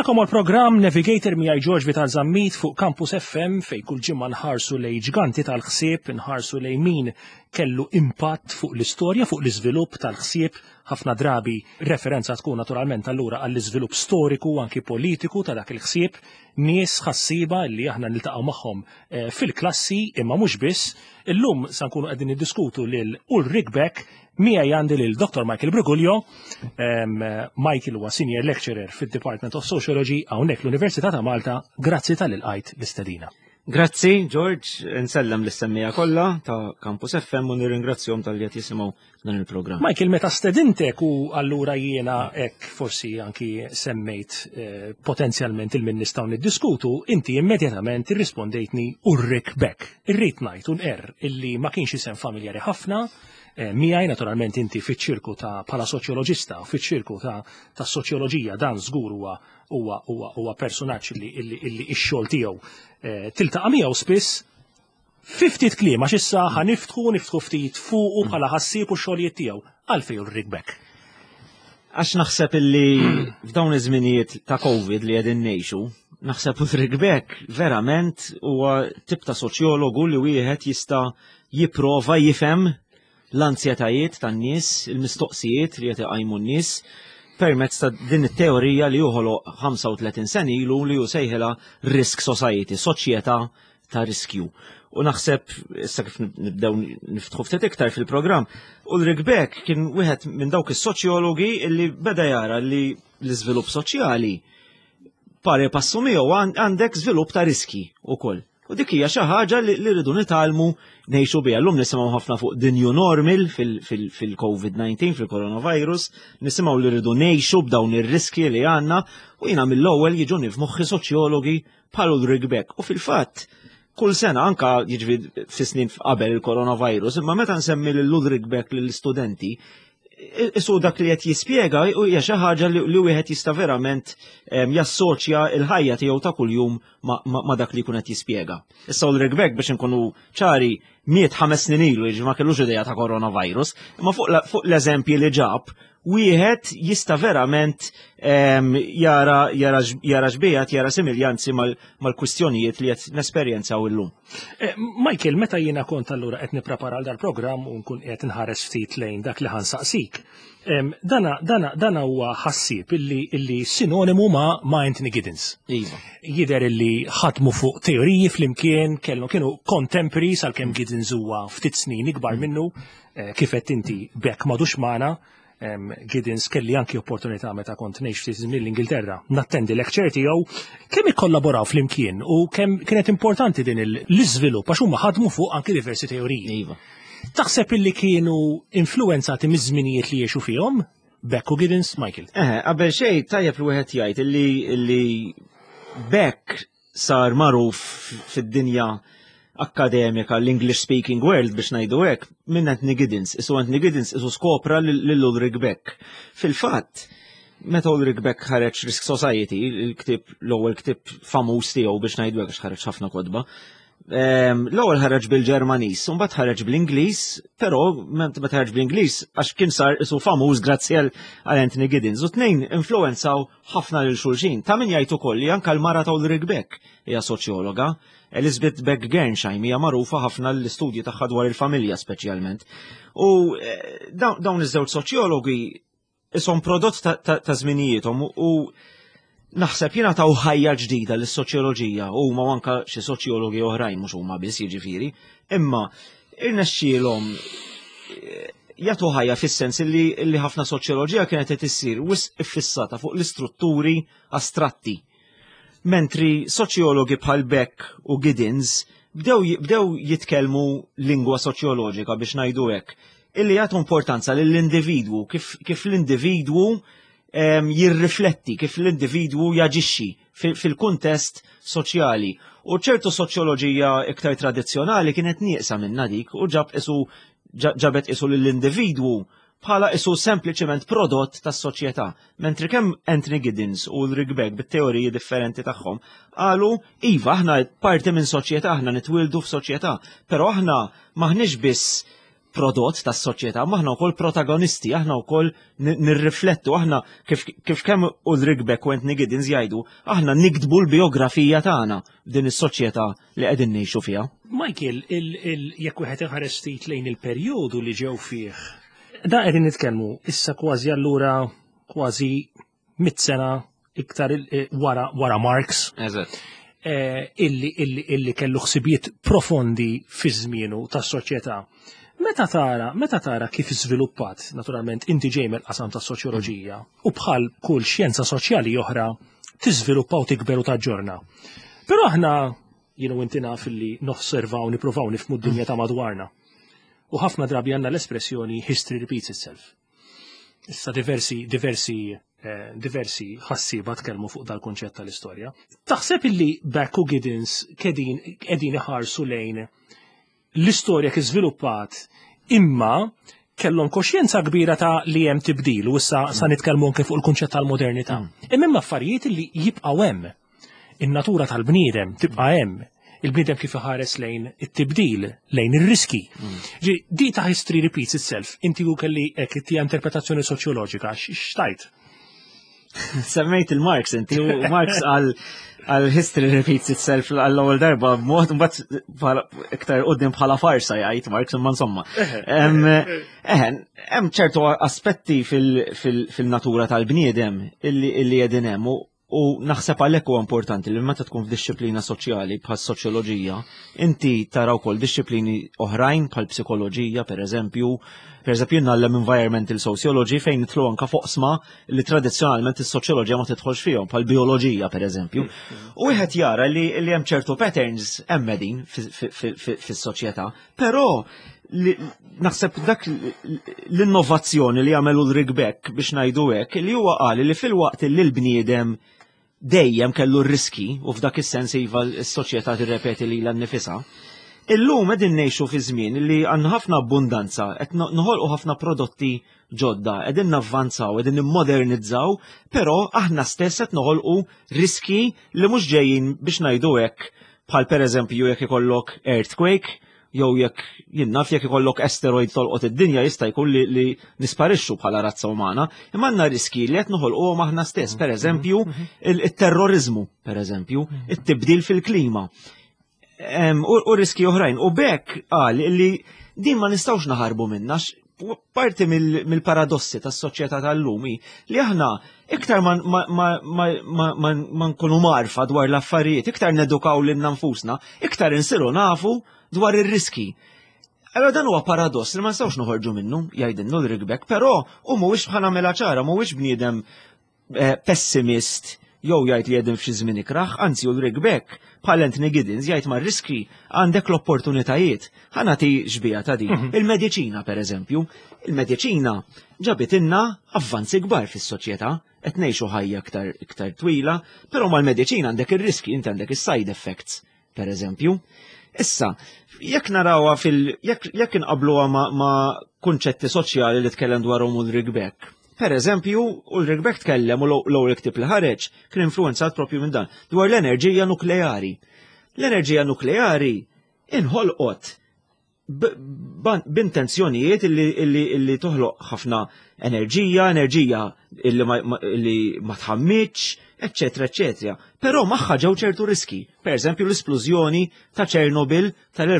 Makom għal-programm Navigator miegħi George Vital Zammit fuq Campus FM fej kull ġimma nħarsu lej ġganti tal-ħsieb, nħarsu lej min kellu impatt fuq l-istorja, fuq l-iżvilupp tal-ħsieb, ħafna drabi referenza tkun naturalment allura għall-iżvilupp storiku anki politiku ta' dak il-ħsieb, nies ħassiba li aħna niltaqgħu magħhom fil-klassi imma mhux biss. Illum se nkunu qegħdin niddiskutu lil Ulrich Beck miegħi għandi lil Dr. Michael Briguglio. Michael huwa Senior Lecturer fid-Department of Sociology hawnhekk l-Università ta' Malta. Grazzi tal-ilqajt l-istedina. Grazzi, George, nsellem l-istemmija kollha ta' Campus FM u nirringrazzjahom tal-li qed jisimgħu dan il-programm. Michael, meta stedintek u allura jiena hekk forsi anki semmejt potenzjalment il-min nistgħu niddiskutu, inti immedjatament irrispondejtni Ulrich Beck. Irrid ngħid unqer illi ma kienx isem familjari ħafna. Miegħi naturalment inti fiċ-ċirku ta' bħala soċjoloġista u fiċ-ċirku ta' soċjoloġija dan żgur huwa personaġġ illi x-xogħol tiegħu tiltaqa' miegħu spiss. Ftit kliem għax issa ħaniftħu ftit fuqu bħala ħassieb u x-xogħlijiet tiegħu. Għalfejn Ulrich Beck? Għax naħseb illi f'dawn iż-żminijiet ta' Covid li qegħdin ngħixu, naħseb Ulrich Beck verament huwa tip ta' soċjologu li wieħed jista' jipprova jifhem l-ansjetajiet tan-nies, il-mistoqsijiet li qed iqajmu n-nies permezz ta' din it-teorija li joħoloq 35 sena ilu li hu sejħilha risk society, soċjetà ta' riskju. U naħseb issa kif nibdew niftħu ftit iktar fil-programm, Ulrich Beck kien wieħed minn dawk is-soċjologi li beda jara li l-iżvilupp soċjali pari passu miegħu għandek żvilupp ta' riski wkoll. U dik hija xi ħaġa li rridu nitgħalmu ngħixu biha. Llum nisimgħu ħafna fuq the new normal fil-COVID-19, fil-coronavirus, nisimgħu li rridu ngħixu b'dawn ir-riski li għandna u jiena mill-ewwel jiġuni f'moħħi soċjologi bħal Ulrich Beck. U fil-fatt kull sena anka jiġri fis-snin qabel il-coronavirus, imma meta nsemmi lil Ulrich Beck lill-istudenti, isu dak li qed jispjega hija xi ħaġa li wieħed jista' verament jassoċja l-ħajja tiegħu ta' kuljum ma' dak li jkun qed jispjega. Issa Ulrich Beck biex inkunu ċari miet 5 snin ilu jiġri ma kellux idea ta' coronavirus, imma fuq l-eżempji li ġab wieħed jista' verament jara xbejjed jara similjanzi mal-kwistjonijiet li qed nesperjenzaw illum. Michael, meta jiena kont allura qed nipprepara għal dal-programm u nkun qed inħares ftit lejn dak li ħansaqsik. Dana huwa ħassieb illi sinonimu ma' Anthony Giddens. Jidher illi ħadmu fuq teoriji flimkien kienu contemporary salkemm Giddens huwa ftit snin ikbar minnu kif qed inti Beck m'għadux magħna. Giddens kelli anki opportunità meta kont ngħix ftit mill-Ingilterra nattendi lecture tiegħu kemm ikkollaboraw flimkien u kemm kienet importanti din l-iżvilupp għax huma ħadmu fuq anki diversi teoriji. Taħseb illi kienu influenzati miż-żminijiet li jgħixu fihom Beck u Giddens, Michael? Qabel xejn tajjeb li wieħed jgħid illi Beck sar magħruf fid-dinja akademika l-English speaking world biex ngħidu hekk minn Anthony Giddens. Anthony Giddens skopra lil Ulrich Beck. Fil-fatt, meta Ulrich Beck ħareġ Risk Society, l-ewwel ktieb famuż tiegħu biex ngħidu hekk ħareġ ħafna kotba. L-ewwel ħareġ bil-Ġermaniż, u mbagħad ħareġ bl-Ingliż, però meta ħareġ bl-Ingliż għax kien sar isu famuż grazzi għal Anthony Giddens. U tnejn influwenzaw ħafna lil xulxin. Ta' min jgħid ukoll li anke l-mara ta' Ulrich Beck hija soċjologa. Elizabeth Beck Gernsheim hija magħrufa ħafna l-istudji tagħha dwar il-familja speċjalment. U dawn iż-żewġ soċjologi ishom prodott ta' żminijiethom u naħseb jiena taw ħajja ġdida lis-soċjoloġija u huma anke xi soċjologi oħrajn mhux huma biss jiġifieri, imma irnexxielhom jagħtu ħajja fis-sens illi ħafna soċjoloġija kienet qed issir wisq iffissata fuq l-istrutturi astratti. Mentri soċjologi bħal Beck u Giddens bdew jitkellmu lingwa soċjoloġika biex ngħidu hekk, illi jagħtu importanza lill-individwu kif l-individwu jirrifletti, kif l-individwu jaġixxi fil-kuntest soċjali. U ċertu soċjoloġija iktar tradizzjonali kienet nieqsa minna dik u ġabet isu lill-individwu bħala isu sempliċement prodott tas-soċjetà. Mentri kemm Anthony Giddens u Ulrich Beck bit-teoriji differenti tagħhom qalu iva aħna parti minn soċjetà, aħna nitwildu f'soċjetà, però aħna maħniex biss prodott tas-soċjetà, ma aħna wkoll protagonisti, aħna wkoll nirriflettu, aħna kif kemm Ulrich Beck u Anthony Giddens jgħidu, aħna nikdbu l-biografija tagħna f'din is-soċjetà li qegħdin ngħixu fiha. Michael, jekk wieħed iħares ftit lejn il-perjodu li ġew fih, da qegħdin nitkellmu issa kważi allura kważi 100 sena iktar wara Marx. Eżatt. Illi kellu ħsibiet profondi fi żmienu tas-soċjetà. Meta tara kif iżviluppat, naturalment inti ġej mill-qasam tas-soċjoloġija u bħal kull xjenza soċjali oħra tiżviluppa u tikber u taġġorna. Però aħna jienu inti naf illi nosservaw nippruvaw nifhmu d-dinja ta' madwarna. U ħafna drabi għandna l-espressjoni history repeats itself. Issa diversi ħassiba tkellmu fuq dal-kunċett tal-istorja. Taħseb illi Beck u Giddens qegħdin iħarsu lejn l-istorja kif żviluppat imma kellhom koxjenza kbira ta' li hemm tibdil u issa sa nitkellmu anke fuq il-kunċett tal-modernità. Imma affarijiet li jibqgħu hemm. In-natura tal-bniedem tibqa' hemm. Il-bniedem kif iħares lejn it-tibdil, lejn ir-riski. Di ta' history repeats itself. Inti hu kelli hekk tija interpretazzjoni soċjoloġika x'tajt? Semmejt il-Marx inti u Marx għal history repeats itself għall-ewwel darba b'mod mbagħad iktar qudiem bħala farsa jgħid Marx imma insomma. Hemm ċertu aspetti fil-natura tal-bniedem illi qegħdin hemm u naħseb għalhekk huwa importanti li meta tkun f'dixxiplina soċjali bħal soċjoloġija, inti tara wkoll dixxiplini oħrajn bħal psikoloġija pereżempju nagħlem environmental sociology fejn nidħlu anke foqsma li tradizzjonalment is-soċjoloġija ma tidħolx fihom bħal bioloġija pereżempju. U wieħed jara li hemm ċertu patterns hemmedin fis-soċjetà, però naħseb dak l-innovazzjoni li għamel Ulrich Beck biex ngħidu hekk li huwa qal li fil-waqt li l-bniedem dejjem kellu r-riski u f'dak is-sens iva s-soċjetà tirrepeti lilha nnifisha. Illum qegħdin ngħixu fi żmien li għandna ħafna abbundanza, qed noħolqu ħafna prodotti ġodda, qegħdin navvanzaw, qegħdin nimmodernizzaw, però aħna stess qed noħolqu riski li mhux ġejjin biex ngħidu hekk bħal pereżempju jekk ikollok earthquake, jew jekk naf jekk ikollok asteroid tolqot id-dinja jista' jkun li nisparixxu bħala razza umana, imma għandna riski li qed noħolquhom aħna stess, pereżempju it-terrorizmu, pereżempju, it-tibdil fil-klima. U riski oħrajn. U Beck qal li din ma nistgħux naħarbu minnha parti mill-paradossi tas-soċjetà tal-lum li aħna iktar ma nkunu marfa dwar l-affarijiet, iktar nedukaw lil nfusna, iktar insiru nafu dwar ir-riski. Allora dan huwa paradoss li ma nistgħux noħorġu minnu, jgħidilna Ulrich Beck, però hu mhuwiex bħala mela ċara, mhuwiex bniedem pessimist jew jgħid li qegħdin f'xi żmien ikraħ, anzi Ulrich Beck bħal Anthony Giddens jgħid mar-riski għandek l-opportunitajiet. Ħanati xbija ta' din. Il-mediċina pereżempju, il-mediċina ġabet inna avvanzi kbar fis-soċjetà, qed ngħixu ħajja iktar twila, però mal-mediċina għandek ir-riski, inti għandek is-side effects pereżempju. Issa, jekk narawha jekk inqabluha ma' kunċetti soċjali li tkellem dwarhom Ulrich Beck. Pereżempju, Ulrich Beck tkellem u l-ewwel ktieb li ħareġ kien influenzat propju minn dan dwar l-enerġija nukleari. L-enerġija nukleari inħolqot b'intenzjonijiet illi toħloq ħafna enerġija illi ma tħammitx, eccetera, eccetera. Però magħha ġew ċertu riski. Pereżempju l-isplużjoni ta' Chernobyl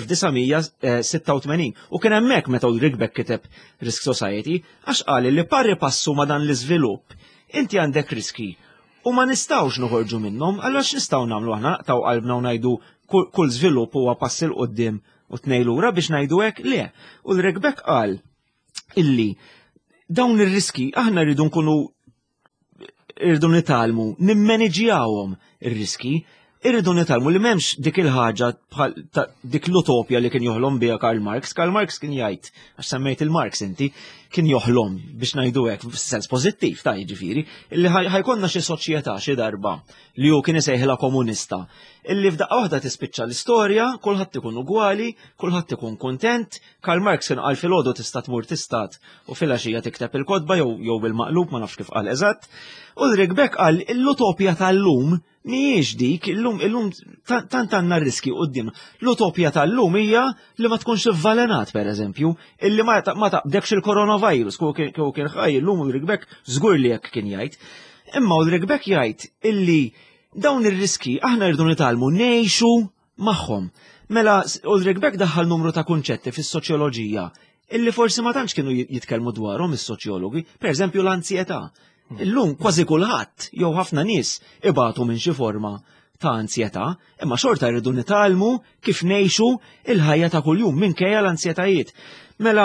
tal-1986. U kien hemmhekk meta Ulrich Beck kiteb Risk Society għax qal li parri passu ma dan l-iżvilupp inti għandek riski u ma nistgħux noħorġu minnhom, allura x'nistgħu nagħmlu aħna naqtaw qalbna u ngħidu kull żvilupp huwa pass il qudiem u tnej lura biex ngħidu hekk le. Ulrich Beck qal illi dawn ir-riski aħna rridu nkunu irridu nitalmu, nimmaneġjawhom ir-riski, irridu nitalmu li m'hemmx dik il-ħaġa dik l-utopja li kien joħlom biha Karl Marx. Karl Marx kien jgħid, għax semmejt il-Marx inti, kien joħlom biex ngħidu hekk f'sens pożittiv ta' jiġifieri, illi ħajkonna xi soċjetà xi darba li hu kien isejħilha komunista, illi f'daqqa waħda tispiċċa l-istorja, kulħadd ikun ugwali, kulħadd ikun kuntent. Karl Marx kien qal filgħodu tista' tmur tistat u filgħaxija tikteb il-kotba jew bil-maqlub ma nafx kif qal eżatt. Ulrich Beck qal l-utopja tal-lum mhijiex dik, illum tant għandna riski qudiemna. L-utopja tal-lum hija li ma tkunx ivvalenat pereżempju, illi ma taqbdekx il-coronavirus kieku kien ħaj illum Ulrich Beck żgur li hekk kien jgħid. Imma Ulrich Beck jgħid illi dawn ir-riski aħna rridu nitalmu ngħixu magħhom. Mela Ulrich Beck daħħal numru ta' kunċetti fis-soċjoloġija illi forsi ma tantx kienu jitkellmu dwarhom is-soċjologi, pereżempju l-ansjetà. Illum kważi kulħadd jew ħafna nies ibatu minn xi forma ta' ansjetà, imma xorta rridu nitalmu kif ngħixu il-ħajja ta' kuljum minkejja l-ansjetajiet. Mela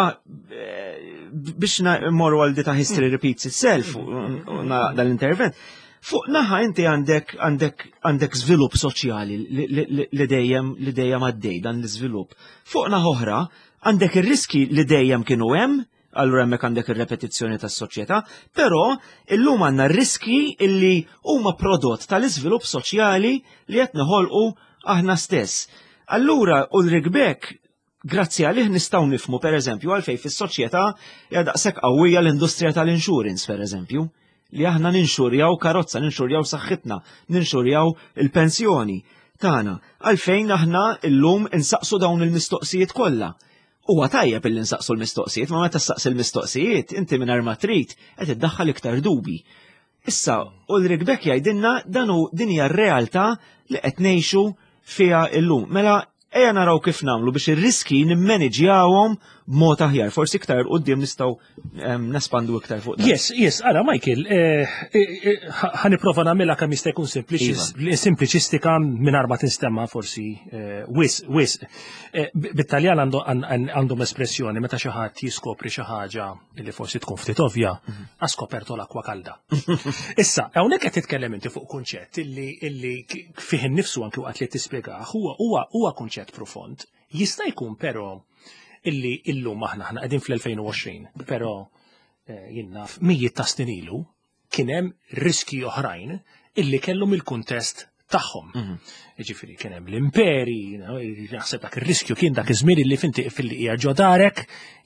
biex morru għal ta' history repeats itself dal-intervent, fuq naħa inti għandek żvilupp soċjali li dejjem għaddej dan l-iżvilupp. Fuq naħa oħra għandek ir-riski li dejjem kienu hemm, allura hemmhekk għandek ir-repetizzjoni tas-soċjetà, però illum għandna r-riski illi huma prodott tal-iżvilupp soċjali li qed neħolqu aħna stess. Allura Ulrich Beck grazzi għalih nistgħu nifhmu pereżempju għalfejn fis-soċjetà hija daqshekk qawwija l-industrija tal-insurance pereżempju, li aħna ninxurjaw karozza, ninxurjaw saħħitna, ninxurjaw il-pensjoni tagħna. Għalfejn aħna llum insaqsu dawn il-mistoqsijiet kollha. Huwa tajjeb illi nsaqsu l-mistoqsijiet, ma meta ssaqsi l-mistoqsijiet inti mingħajr ma trid qed iddaħħal iktar dubi. Issa Ulrich Beck jgħidilna din hija r-realtà li qed ngħixu fiha llum. Mela ejja naraw kif nagħmlu biex ir-riski nimmaneġjawhom b'mod aħjar. Forsi iktar quddiem nistgħu nespandu iktar fuq dan. Yes, ara Michael, ħaniprofa nagħmilha kemm jista' jkun simpliċistika mingħajr ma tinstemma forsi wis. Bit-Taljan għandhom espressjoni meta xi ħadd jiskopri xi ħaġa li forsi tkun ftit ovvja, ha skoperto l-akwa kalda. Issa, hawnhekk qed titkellem inti fuq kunċett illi fih innifsu anke waqt li tispjegah huwa kunċett profond. Jista' jkun però illi illum aħna qegħdin fl-2020, però jien naf mijiet ta' snin ilu kien hemm riski oħrajn illi kellhom il-kuntest tagħhom. Jiġifieri kien hemm l-imperi, naħseb dak ir-riskju kien dak iż-żmien illi finti fil-li hija ġodarek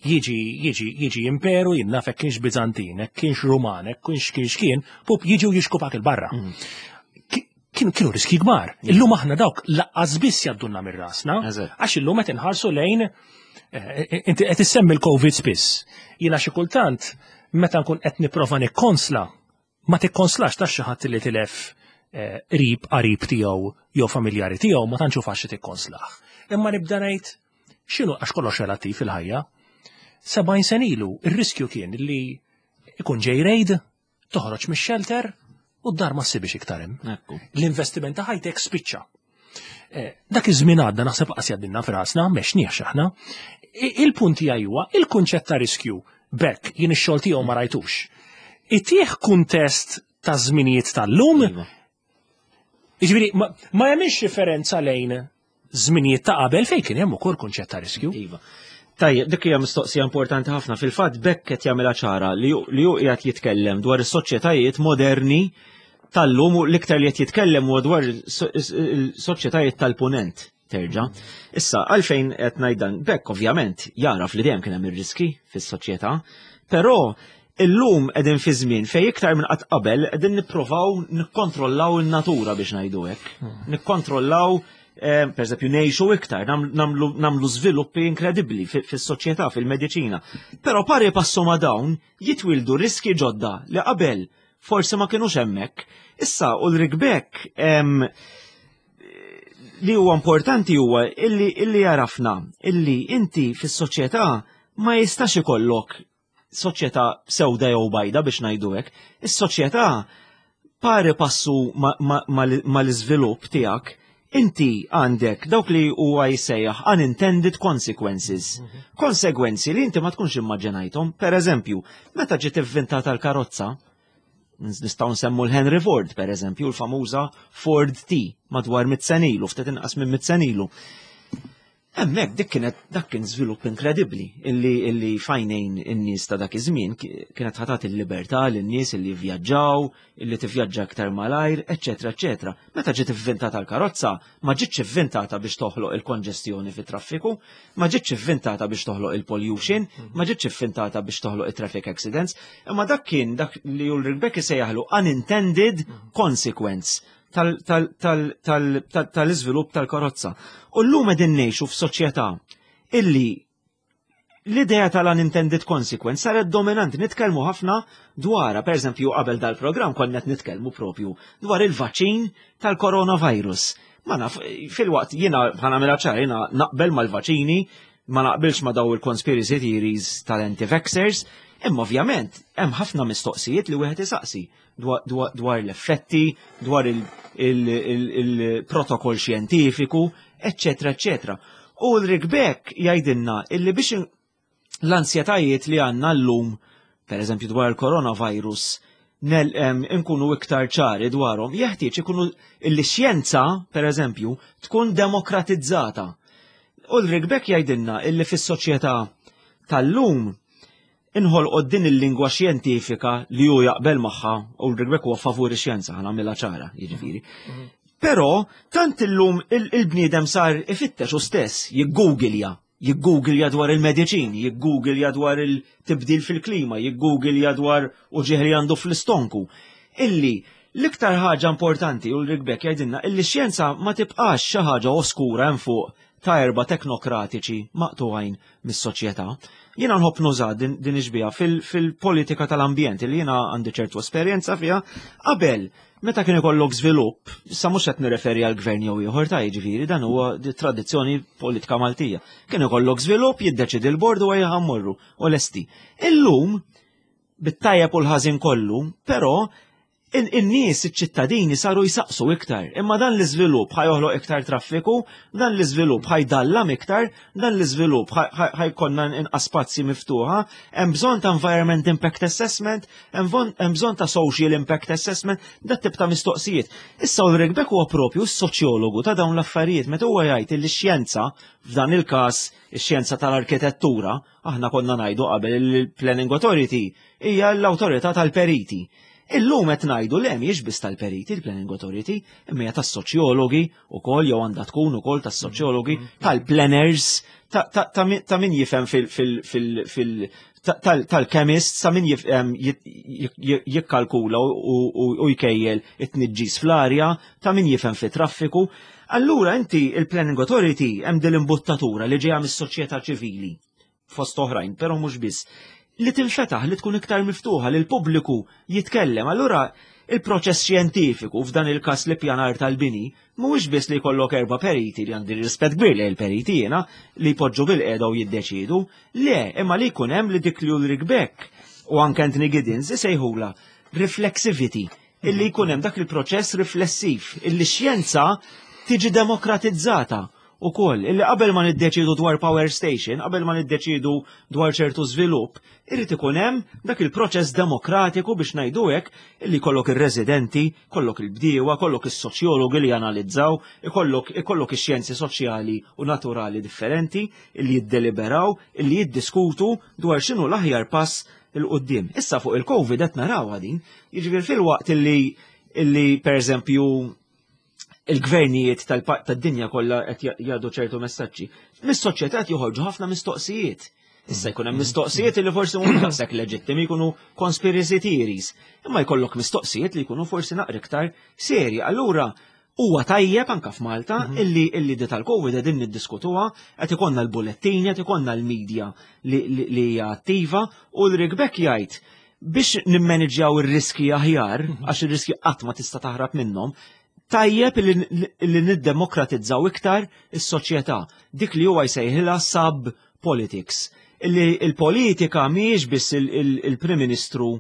jiġi imperu jien naf hekk kienx Biżantin, hekk kienx Ruman, hekk kienx kien, pup jiġu jixkupak il-barra. Kienu riski kbar. Illum aħna dawk laqqas biss jaddunna mir-rasna, għax illum qed inħarsu lejn inti qed issemmi l-COVID spiss. Jiena xi kultant meta nkun qed nipprova nikkonsla, ma tikkonslax tax xi ħadd li tilef qarib tiegħu jew familjari tiegħu ma tantx faċli tikkonslah. Imma nibda ngħid x'inhu għax kollox relattiv fil-ħajja. 70 sen ilu ir-riskju kien li ikun ġej rejd, toħroġ mix-shelter u d-dar ma ssibix iktar hemm. L-investiment ta' ħajtek spiċċa. Dak iż-żmien għadda naħseb qas jaddinna f'rasna, mexniex aħna. Il-punt tiegħi huwa il-kunċett ta' riskju bekk jien ix-xogħol tiegħu ma rajtux. Itih kuntest ta' żminijiet tal-lum. Jiġifieri ma jagħmilx differenza lejn żminijiet ta' qabel fejn kien hemm ukoll kunċett ta' riskju. Tajjeb, dik hija mistoqsija importanti ħafna. Fil-fatt Beck qed jagħmilha ċara li hu qiegħed jitkellem dwar is-soċjetajiet moderni tal-lum u l-iktar li qed jitkellem huwa dwar is-soċjetajiet tal-punent terġa'. Issa għalfejn qed ngħid dan Beck ovvjament jaraf li dejjem kien hemm ir-riski fis-soċjetà, però illum qegħdin fi żmien fejn iktar minn qatt qabel qegħdin nippruvaw nikkontrollaw in-natura biex ngħidu hekk. Nikkontrollaw per eżempju ngħixu iktar, nagħmlu żviluppi inkredibbli fis-soċjetà, fil-mediċina. Però pari passu ma' dawn jitwildu riski ġodda li qabel forsi ma kinux hemmhekk. Issa Ulrich Beck li huwa importanti huwa illi jarafna illi inti fis-soċjetà ma jistax ikollok soċjetà sewda jew bajda biex ngħidu hekk. Is-soċjetà pari passu mal-iżvilupp tiegħek inti għandek dawk li huwa jsejjaħ unintended consequences. Konsegwenzi li inti ma tkunx immaġinajthom. Pereżempju, meta ġiet ivvintata l-karozza, nistgħu nsemmu l-Henry Ford, pereżempju, l-famuża Ford T madwar 100 sen ilu, ftit inqas minn 100 sen ilu. Hemmhekk dak kien żvilupp inkredibbli illi fajnejn in-nies ta' dak iż-żmien kienet ħatat il-libertà lin-nies illi vjaġġaw, illi tivvjaġġa aktar malajr, eċetera, eċetera. Meta ġiet ivvintata l-karozza, ma ġietx ivvintata biex toħloq il-konġestjoni fit-traffiku, ma ġietx ivvintata biex toħloq il-pollution, ma ġietx ivvintata biex toħloq it-traffic accidents, imma dak kien dak li Ulrich Beck isejjaħlu unintended consequence. tal-iżvilupp tal-karozza. U llum qegħdin ngħixu f'soċjetà illi l-idea tal-unintended consequence saret dominanti. Nitkellmu ħafna dwarha, pereżempju qabel dal-programm konna qed nitkellmu propju dwar il-vaċin tal-coronavirus. Ma naf, fil-waqt jiena ħanamilha ċara, jiena naqbel mal-vaċini, ma naqbilx ma daw il-conspiracy theories tal-anti-vaxxers, imma ovvjament hemm ħafna mistoqsijiet li wieħed isaqsi dwar l-effetti, dwar il-protokoll xjentifiku, eċċetera, eċċetera. U Ulrich Beck jgħidilna illi biex l-ansjetajiet li għandna llum, pereżempju dwar il-coronavirus, nkunu iktar ċari dwarhom, jeħtieġ ikunu l-xjenza, pereżempju, tkun demokratizzata. Ulrich Beck jgħidilna illi fis-soċjetà tal-lum inħolqod din il-lingwa xjentifika li hu jaqbel magħha, Ulrich Beck huwa favur ix-xjenza, ħanagħmilha ċara, jiġifieri. Però tant illum il-bniedem sar ifittex u stess, jiggooglja dwar il-mediċini, jiggooglja dwar il-tibdil fil-klima, jiggooglja dwar uġieħ li għandu fl-istonku. Illi l-iktar ħaġa importanti Ulrich Beck jgħidilna illi x-xjenza ma tibqax xi ħaġa oskura hemm fuq ta' erba' teknokratiċi maqtugħin mis-soċjetà. Jiena nħobb nuża din iġbiha fil-politika tal-ambjent li jiena għandi ċertu esperjenza fiha qabel meta kien ikollok żvilupp, issa mhux qed nirreferi għal gvern jew ieħor ta' jiġifieri dan huwa tradizzjoni politika Maltija. Kien ikollok żvilupp jiddeċidi l-bord u ħammorru u lesti. Illum bit-tajjeb u l-ħażin kollu, però in-nies iċ-ċittadini saru jsaqsu iktar, imma dan l-iżvilupp ħajoħloq iktar traffiku, dan l-iżvilupp ħajdallam iktar, dan l-iżvilupp ħajkonna inqas spazji miftuħa, hemm bżonn ta' environment impact assessment, hemm bżonn ta' social impact assessment, dat tip ta' mistoqsijiet. Issa Ulrich Beck huwa propju s-soċjologu ta' dawn l-affarijiet meta huwa jgħid li x-xjenza f'dan il-każ ix-xjenza tal-arkitettura, aħna konna ngħidu qabel il-Planning Authority hija l-awtorità tal-periti. Illum qed ngħidu le mhijiex biss tal-periti il-Planning Authority, imma hija tas-soċjologi wkoll jew għandha tkun ukoll tas-soċjologi, tal-planners, ta' min jifhem tal-chemists, ta' min jikkalkula u jkejjel it-tniġġis fl-arja, ta' min jifhem fit-traffiku. Allura inti il-Planning Authority hemm din l-imbuttatura li ġejja mis-soċjetà ċivili fost oħrajn, però mhux biss. Li tinfetaħ li tkun iktar miftuħa li l-pubbliku jitkellem. Allura il-proċess xjentifiku f'dan il-każ li pjanar tal-bini mhuwiex biss li jkollok erba' periti li għandi rispett kbir li l-periti jiena li jpoġġu bil-qiegħda u jiddeċiedu. Le, imma li jkun hemm li dik li Ulrich Beck u anke Anthony Giddens isejħula reflexivity, illi jkun hemm dak il-proċess riflessiv, illi x-xjenza tiġi demokratizzata. Ukoll, illi qabel ma niddeċidu dwar power station, qabel ma niddeċidu dwar ċertu żvilupp, irid ikun hemm dak il-proċess demokratiku biex ngħidu hekk illi kollok ir-residenti, kollok il-bdiewa, kollok is-soċjologi li janalizzaw, ikollok ix-xjenzi soċjali u naturali differenti illi jiddeliberaw, illi jiddiskutu dwar x'inhu l-aħjar pass il-qudiem. Issa fuq il-COVID qed narawha din, jiġifier fil-waqt illi pereżempju il-gvernijiet tad-dinja kollha qed jgħaddu ċertu messaġġi. Mis-soċjetà joħorġu ħafna mistoqsijiet. Issa jkun hemm mistoqsijiet li forsi mhumiex daqshekk leġittimi jkunu conspiracy theories, imma jkollok mistoqsijiet li jkunu forsi naqra iktar serji. Allura huwa tajjeb anke f'Malta illi di tal-COVID qegħdin niddiskutuha, qed ikollna l-bulettini, qed ikollna l-medja li hija attiva u Ulrich Beck jgħid biex nimmaneġġjaw ir-riski aħjar, għax ir-riski qatt ma tista' taħrab minnhom, tajjeb li niddemokratizzaw iktar is-soċjetà, dik li huwa jsejħilha sub-politics. Il-politika mhijiex biss il-Prim Ministru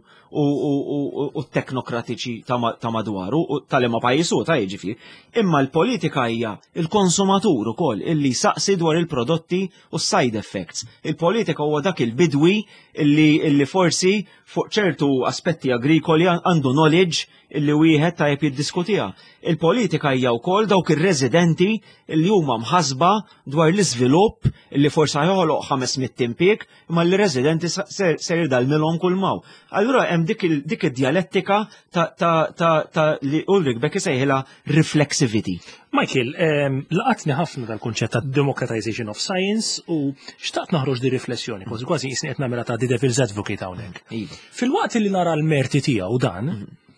u t-teknokratiċi ta' madwaru, tal-imma pajjisu ta' jiġifier, imma l-politika hija il-konsumatur ukoll illi saqsi dwar il-prodotti u s-side effects. Il-politika huwa dak il-bidwi illi forsi fuq ċertu aspetti agrikoli għandu knowledge illi wieħed tajjeb jiddiskutiha. Il-politika hija wkoll dawk ir-residenti illi huma mħasba dwar l-iżvilupp illi forsi joħoloq 500 impjieg imma l-residenti ser jirdalmilhom kull maw. Allura hemm dik id-dialettika ta' li Ulrich Beck isejħilha reflexivity. Michael, laqatni ħafna tal-kunċett ta' democratization of science u xtaqt naħroġ di riflessjoni, kważi jisni qed nagħmilha ta' the devil's advocate hawnhekk. Fil-waqt li nara l-merti tiegħu dan,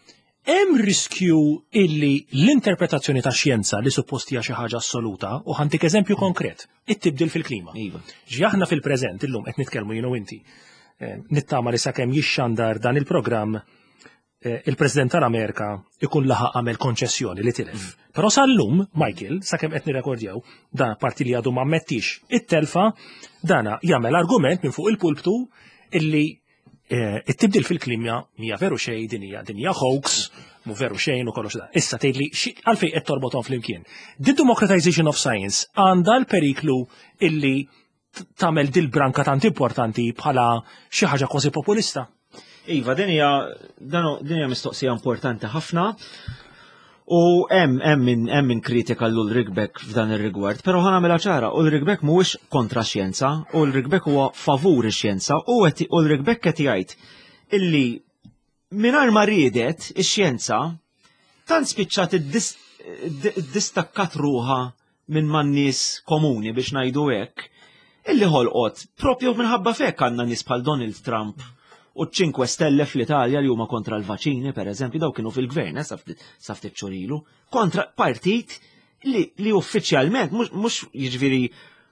hemm riskju illi l-interpretazzjoni ta' xjenza li suppost hija xi ħaġa assoluta u ħantik eżempju konkret, it-tibdil fil-klima. Iva. Ġi aħna fil-preżent illum qed nitkellmu jien u inti. Nittama li sakemm jixxandar dan il-programm il-President tal-Amerika ikun laħaq għamel konċessjoni li tilef. Però sal-lum, Michael, sakemm qed nirrekordjaw, dan parti li għadu ma mmettix it-telfa, dana jagħmel argument minn fuq il-pulptu illi it-tibdil fil-klima mija veru xejn din hija hoax, mu veru xejn u kollox da. Issa tgħidli għalfejn qed torbothom flimkien. The democratization of science għandha l-periklu illi tagħmel dil-branka tant importanti bħala xi ħaġa kważi populista. Iva, din hija mistoqsija importanti ħafna. U hemm min kritika l-Ulrich Beck f'dan ir-rigward, però ħana mela ċara, Ulrich Beck mhuwiex kontra xjenza, Ulrich Beck huwa favur ix-xjenza, u Ulrich Beck qed jgħid illi mingħajr ma riedet ix-xjenza tant spiċċat iddistakkat ruħha minn man-nies komuni biex ngħidu hekk, illi ħolqot propju minħabba fek għandna nies bħal Donald Trump u 5 Stelle fl-Italja li huma kontra l-vaċini, per eżempju, daw kienu fil-gvern, sa ftit xurilu, kontra partit li uffiċjalment, mhux jiġifieri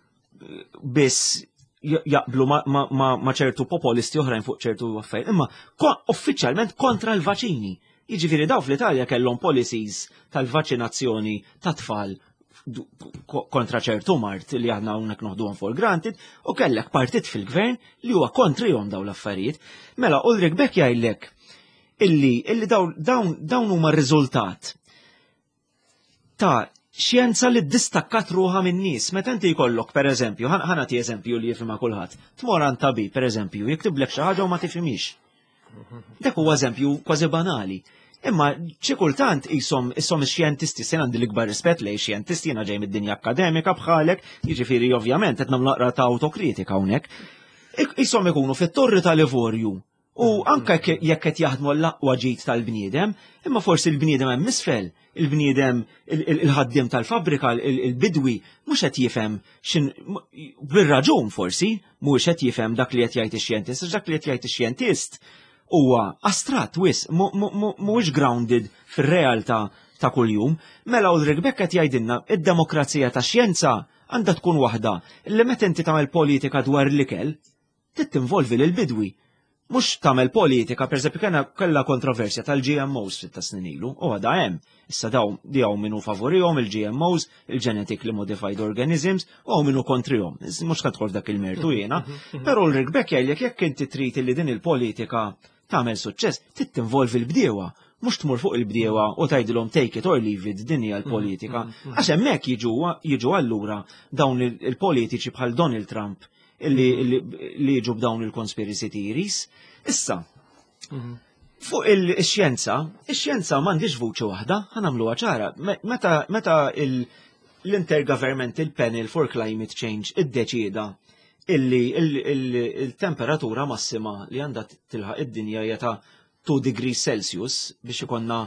biss jaqblu ma ċertu populisti oħrajn fuq ċertu affarijiet, imma uffiċjalment kontra l-vaċini. Jiġifieri daw fl-Italja kellhom policies tal-vaċinazzjoni ta' tfal kontra ċertu mart li aħna hawnhekk noħduhom for granted u kellek partit fil-gvern li huwa kontrihom dawn l-affarijiet. Mela Ulrich Beck jgħidlek illi dawn huma r-riżultat ta' xjenza li ddistakkat ruħha min-nies. Meta inti jkollok pereżempju, ħanati eżempju li jifhimha kulħadd. Tmur għand tabib pereżempju, jiktiblek xi ħaġa u ma tifhimix. Dak huwa eżempju kważi banali. Imma xi kultant ishom ix-xjentisti se għandi l-ikbar rispett lejn xjentisti jiena ġej mid-dinja akademika bħalek, jiġifieri ovvjament qed nagħmlu naqra ta' autokritika hawnhekk. Ishom ikunu fit-torri tal-Livorju u anke jekk qed jaħdmu l-aqwa ġid tal-bniedem, imma forsi l-bniedem hemm misfel, il-bniedem il-ħaddiem tal-fabrika, il-bidwi mhux qed jifhem bir-raġun forsi mhux qed jifhem dak li qed jgħid ix-xjentist, dak li qed jgħid ix-xjentist huwa astratt wis, mhuwiex grounded fir-realtà ta' kuljum. Mela Ulrich Beck qed jgħidilna id-demokrazija tax-xjenza għandha tkun waħda li meta inti tagħmel politika dwar l-ikel tinvolvi lill-bidwi. Mhux tagħmel politika, pereżempju kellha kontroversja tal-GMOs fit ta' snin ilu, u għadha hemm. Issa dawn minnu favorihom il-GMOs, il-genetically modified organisms, u minnu kontrihom. Mhux kadħol dak il-mertu jiena, però Ulrich Beck jgħidlek jekk inti trid li din il-politika tagħmel suċċess, tinvolvi l-bdiewa, mhux tmur fuq il-bdiewa u tgħidilhom take it or leave it din hija l-politika. Għax hemmhekk jiġu allura dawn il-politiċi bħal Donald Trump li jiġu b'dawn il-conspiracy theories. Issa, fuq il-xjenza m'għandix vuċi waħda, ħanamluha ċara. Meta l-Intergovernmental Panel for Climate Change iddeċieda illi il-temperatura massima li għandha tilħaq id-dinja hija ta' 2 degrees Celsius biex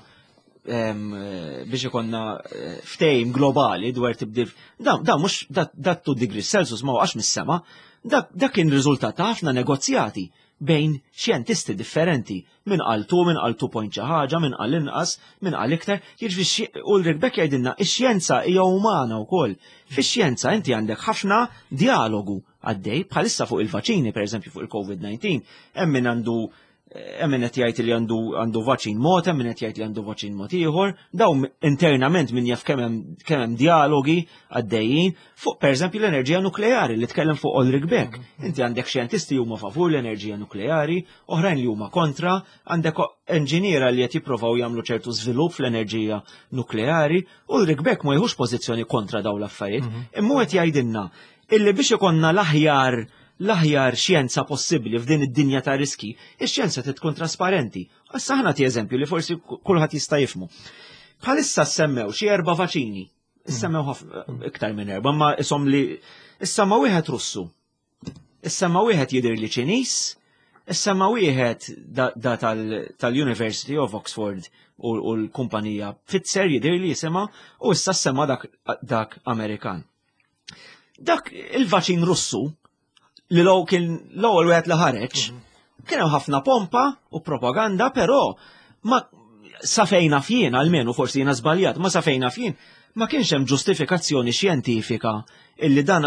ikonna ftehim globali dwar tibdil. Da mhux dat 2 degrees Celsius ma waqax mis-sema, dak kien riżultat ta' ħafna negozjati bejn xjentisti differenti. Min qal 2 point xi ħaġa, min qal inqas, min qal iktar. Jiġifieri Ulrich Beck jgħidilna x-xjenza hija umana wkoll. Fix-xjenza inti għandek ħafna dialogu għaddej bħalissa fuq il-vaċini, pereżempju fuq il-COVID-19, hemm min qed jgħid li għandu vaċin mod, hemm min qed jgħid li għandu vaċin mod ieħor, dawn internament min jaf kemm hemm dialogi għaddejjin fuq pereżempju l-enerġija nukleari li tkellem fuq Ulrich Beck. Inti għandek xjentisti huma favur l-enerġija nukleari, oħrajn li huma kontra, għandek inġiniera li qed jippruvaw jagħmlu ċertu żvilupp fl-enerġija nukleari, Ulrich Beck ma jieħux pożizzjoni kontra dawn l-affarijiet, imma qed jgħidilna illi biex ikonna l-aħjar xjenza possibbli f'din id-dinja ta' riski, ix-xjenza trid tkun trasparenti. Issa ħana ti eżempju li forsi kulħadd jista' jifhmu. Bħalissa semmew xi 4 vaċini. Issemmew iktar minn 4, ma isom li issemma wieħed Russu. Issemma wieħed jidher li Ċiniż, issemma wieħed da tal-University of Oxford u l-kumpanija Pfizer jidher li jisimha u issa semma dak Amerikan. Dak il-vaċin Russu li kien l-ewwel wieħed li ħareġ, kien hemm ħafna pompa u propaganda, però safejna fien, almenu forsi jiena żbaljat, ma safejna fien, ma kienx hemm ġustifikazzjoni xjentifika illi dan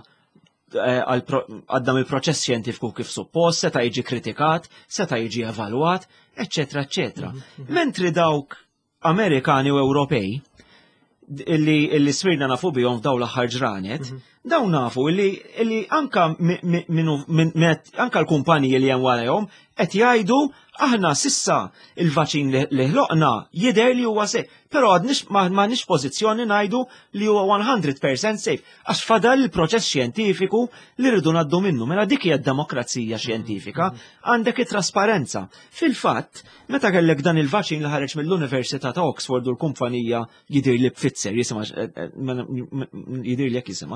għadda mill-proċess xjentifiku kif suppost, seta' jiġi kritikat, seta' jiġi evalwat, eċċetera, eċċetera. Mentri dawk Amerikani u Ewropej illi swirna nafu bihom f'daw l-aħħar ġranet, daw nafu illi anka l-kumpaniji li hemm warahom qed jgħidu aħna sissa il-vaċin li ħloqna jidher li huwa safe, però m'għandniex pożizzjoni ngħidu li huwa 100% safe, għax fadal il-proċess xjentifiku li rridu ngħaddu minnu. Mela dik hija d-demokrazija xjentifika, għandek it-trasparenza. Fil-fatt, meta kellek dan il-vaċin li ħareġ mill-Università ta' Oxford u l-kumpanija jidhirli Pfizer, jidhirli jekk jisimha.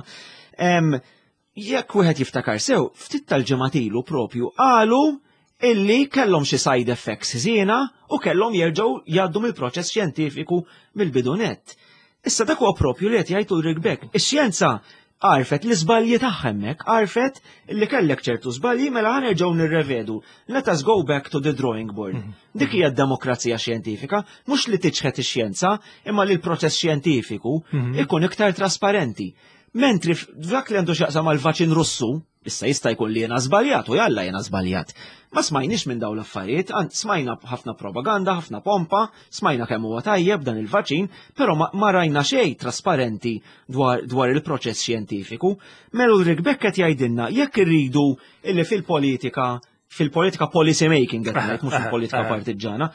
Jekk wieħed jiftakar sew, ftit tal-ġimgħat ilu propju qalu illi kellhom xi side effects żiena u kellhom jerġgħu jgħaddu mill-proċess xjentifiku mill-bidunet. Issa dak huwa propju li qed jgħidu Rick Beck. Ix-xjenza għarfet l-iżbalji tagħha hemmhekk, għarfet illi kellek ċertu żbalji mela ħanerġgħu nirrevedu. Let us go back to the drawing board. Dik hija d-demokrazija xjentifika, mhux li tiġħed ix-xjenza, imma li l-proċess xjentifiku ikun iktar trasparenti. Mentri f'dak li għandu x'jaqsam mal-vaċin Russu, issa jista' jkun li jiena żbaljat u jalla jiena żbaljat. Ma smajniex minn dawn l-affarijiet, smajna ħafna propaganda, ħafna pompa, smajna kemm huwa tajjeb dan il-vaċin, però ma rajna xejn trasparenti dwar il-proċess xjentifiku. Melu Rick Beck qed jgħidilna jekk irridu illi fil-politika policy making qed ngħid mhux fil-politika partiġana,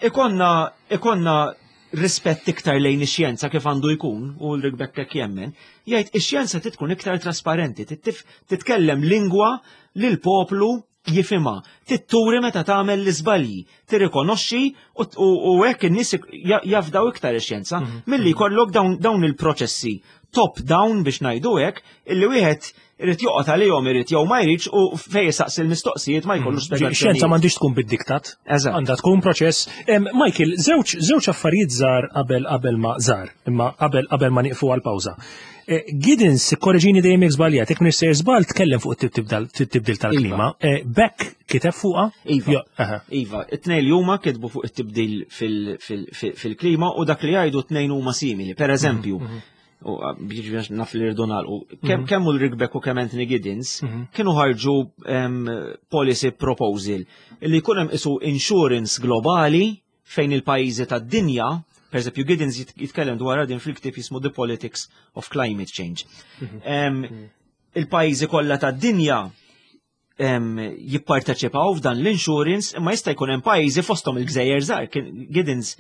ikonna rispett iktar lejn ix-xjenza kif għandu jkun, u Rick Beck hekk jemmen, jgħid ix-xjenza tkun iktar trasparenti, titkellem lingwa li l-poplu jifhimha, titturi meta tagħmel l-iżbalji, tirrikonoxxi u hekk in-nies jafdaw iktar ix-xjenza milli jkollok dawn il-proċessi top down biex ngħidu hekk illi wieħed irid joqgħod għalihom irid jew ma jridx u fejn saqsi l-mistoqsijiet ma jkollux spjegazzjoni. Xjenza m'għandix tkun bid-diktat. Għandha tkun proċess. Michael, żewġ affarijiet żgħar qabel ma żgħar, imma qabel ma nieqfu għall-pawża. Giddens korreġini dejjem jekk żbaljat, jekk Minister żball tkellem fuq it-tibdil tal-klima. Beck kiteb fuqha? Iva, it-tnejn li huma kitbu fuq it-tibdil fil-klima u dak li jgħidu t-tnejn huma simili. Pereżempju, u biex naf li rridu nagħlqu. Kemm Rick Beck u kemm Anthony Giddens kienu ħarġu policy proposal li jkun hemm isu insurance globali fejn il-pajjiżi tad-dinja, pereżempju Giddens jitkellem dwar din fil-ktieb jismu The Politics of Climate Change. Il-pajjiżi kollha tad-dinja jipparteċipaw f'dan l-insurance imma jista' jkun hemm pajjiżi fosthom il-Gżejjer żgħar. Giddens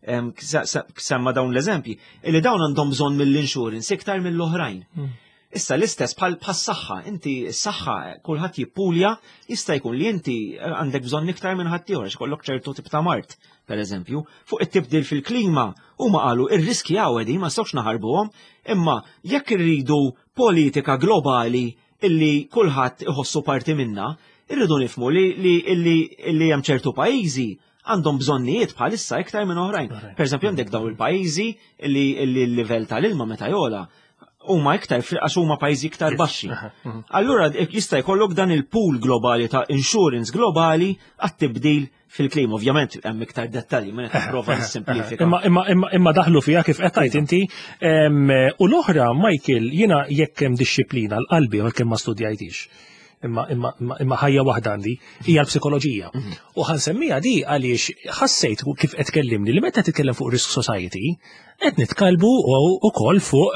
semma dawn l-eżempji, illi dawn għandhom bżonn mill-insurance iktar mill-oħrajn. Issa l-istess bħal s-saħħa, inti s-saħħa kulħadd jippulja, jista' jkun li inti għandek bżonn iktar minn ħadd ieħor x'kollok ċertu tip ta' mart, pereżempju, fuq it-tibdil fil-klima huma qalu ir-riski għawedi ma stawx naħarbuhom, imma jekk irridu politika globali illi kulħadd iħossu parti minna, irridu nifhmu li hemm ċertu pajjiżi għandhom bżonnijiet bħalissa iktar minn oħrajn. Pereżempju għandek dawn il-pajjiżi li l-livell tal-ilma meta jola huma iktar għax huma pajjiżi iktar baxxi. Allura jista' jkollok dan il-pool globali ta' insurance globali għat-tibdil fil-klima. Ovvjament hemm iktar dettalji minn qed nipprova nissimplifika. Imma daħlu fiha kif qed tgħid inti. U l-oħra, Michael, jiena jekk hemm dixxilpina l-qalbi u kemm ma studjajtix. Imma ħajja waħda għandi hija l-psikoloġija. U ħansemmija di għaliex ħassejt kif qed tkellimni li meta titkellem fuq Risk Society qed nitkellmu wkoll fuq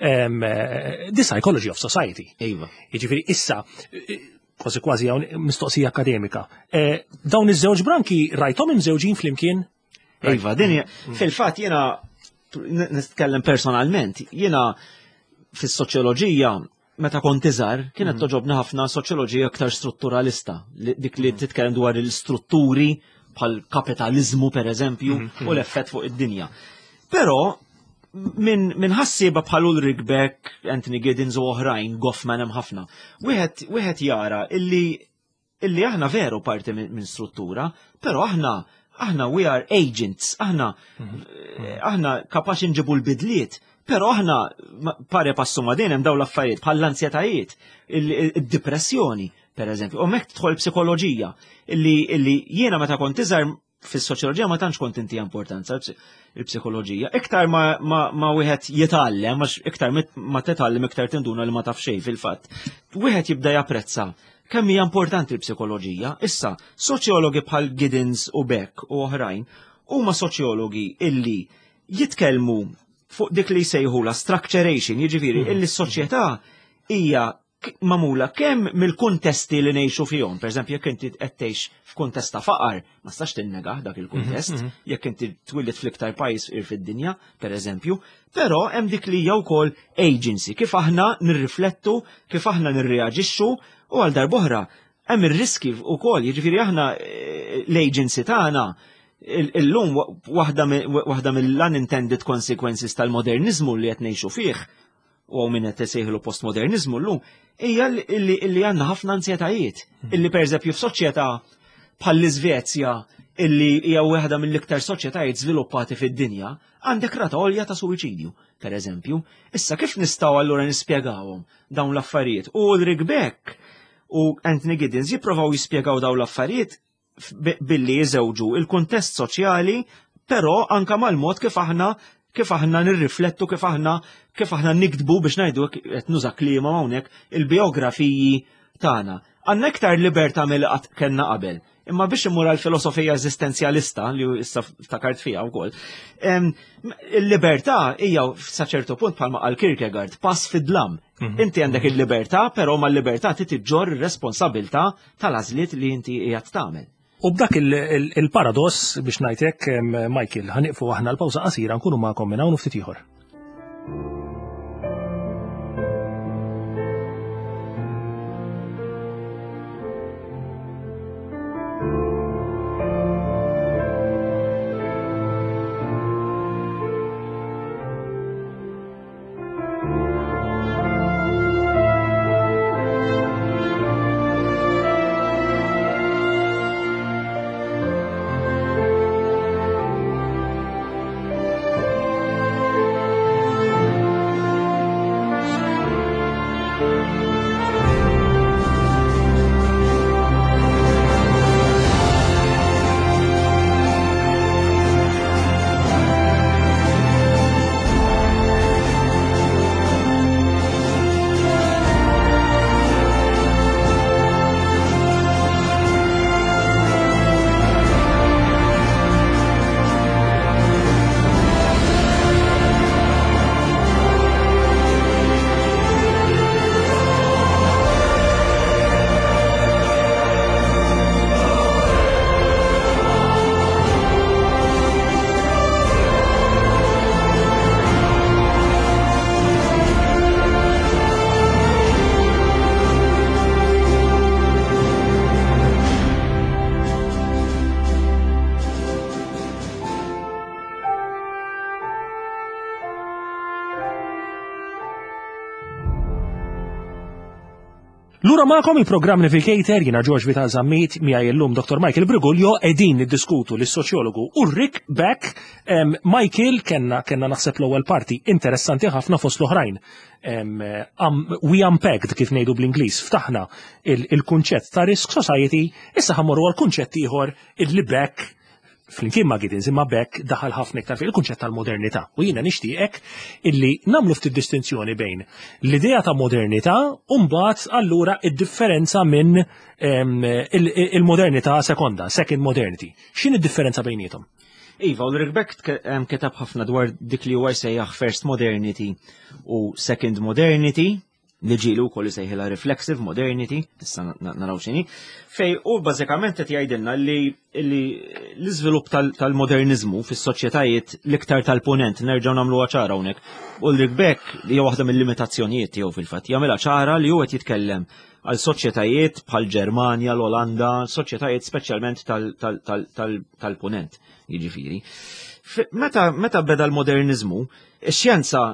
the psychology of society. Jiġifieri issa kważi hawn mistoqsija akademika. Dawn iż-żewġ branki rajthom imżewġin flimkien? Iva, din fil-fatt jiena nitkellem personalment, jiena fis-soċjoloġija meta kont iżgħar kienet toġobni ħafna soċjoloġija aktar strutturalista, dik li titkellem dwar il-strutturi bħal kapitaliżmu pereżempju u l-effett fuq id-dinja. Però minn ħassieba bħal Rick Beck, Anthony Giddens u oħrajn, Goffman hemm ħafna. Wieħed jara illi aħna veru parti minn struttura, però aħna we are agents, aħna kapaċi nġibu l-bidliet. Però aħna pare passu ma dejjem dawn l-affarijiet bħal l-ansjetajiet, id-depressjoni, pereżempju, u mek tidħol psikoloġija illi jiena meta kont iżgħar fis-soċjoloġija ma tantx kont inti importanza il-psikoloġija. Iktar ma wieħed jitgħallem, għax iktar ma titgħallem iktar tinduna li ma taf xejn fil-fatt. Wieħed jibda japprezza kemm hija importanti l-psikoloġija. Issa, soċjologi bħal Giddens u Beck u oħrajn huma soċjologi illi jitkellmu fuq dik li jsejħula structuration, jiġifieri illi s-soċjetà hija mamula kemm mill-kuntesti li ngħixu fihom. Pereżempju, jekk inti qed tgħix f'kuntest ta' faqar, ma stax tinnegah dak il-kuntest, jekk inti twilid fl-iktar pajjiż fid-dinja, pereżempju, però hemm dik li hija wkoll agency, kif aħna nirriflettu, kif aħna nirreaġixxu u għal darb'oħra hemm ir-riski wkoll, jiġifieri aħna l-agency tagħna illum waħda mill-unintended consequences tal-modernizmu li qed ngħixu fih u minn qed isejħlu postmodernizmu llum hija li għandna ħafna ansjetajiet. Illi pereżempju f'soċjetà bħal l-Iżvezja illi hija waħda mill-iktar soċjetajiet żviluppati fid-dinja għandek rata għolja ta' suwiċidju, pereżempju. Issa kif nistgħu allura nispjegawhom dawn l-affarijiet? U Ulrich Beck u Anthony Giddens jippruvaw jispjegaw dawn l-affarijiet billi jiżewġu il-kuntest soċjali, però anke mal-mod kif aħna nirriflettu, kif aħna nikdbu biex ngħidu qed nuża kliema hawnhekk il-biografiji tagħna. Għandna iktar libertà milli qatt kellna qabel. Imma biex immur għall-filosofija eżistenzjalista li issa ftakart fiha wkoll. Il-libertà hija sa ċertu punt bħalma qal Kierkegaard pass fid-dlam. Inti għandek il-libertà, però mal-libertà titġor ir-responsabbiltà tal-għażliet li inti qiegħed tagħmel. U b'dak il-paradoss biex ngħidlek, Michael, ħaniqfu aħna l-pawża qasira nkunu magħkom minn hawn ftit ieħor. Lura ma'kom il-programm Navigator, jiena George Vital Zammit, miegħi llum Dr. Michael Briguglio, qegħdin niddiskutu lis-soċjologu Ulrich Beck. Michael kellna naħseb l-ewwel parti interessanti ħafna fost l-oħrajn. We unpacked kif ngħidu bl-Ingliż, ftaħna il-kunċett ta' risk society, issa ħammorru għal kunċett ieħor illi Beck flimkien ma' Giddens imma Beck daħal ħafna iktar fil kunċett tal-modernità. U jiena nixtieqek illi nagħmlu ftit distinzjoni bejn l-idea ta' modernità u mbagħad allura id-differenza minn il-modernità sekonda, second modernity. X'in id-differenza bejniethom? Iva, Ulrich Beck kitab ħafna dwar dik li huwa jsejjaħ first modernity u second modernity, li ġielu wkoll isejħilha reflexive modernity, issa naraw x'inhi, fej u bażikament qed jgħidilna li l-iżvilupp tal-moderniżmu fis-soċjetajiet l-iktar tal-punent nerġgħu nagħmluha ċara hawnhekk. Ulrich Beck hija waħda mill-limitazzjonijiet tiegħu fil-fatt jagħmilha ċara li huwa qed jitkellem għal soċjetajiet bħal Ġermanja, l-Olanda, soċjetajiet speċjalment tal-punent, jiġifieri. Meta beda l-moderniżmu, ix-xjenza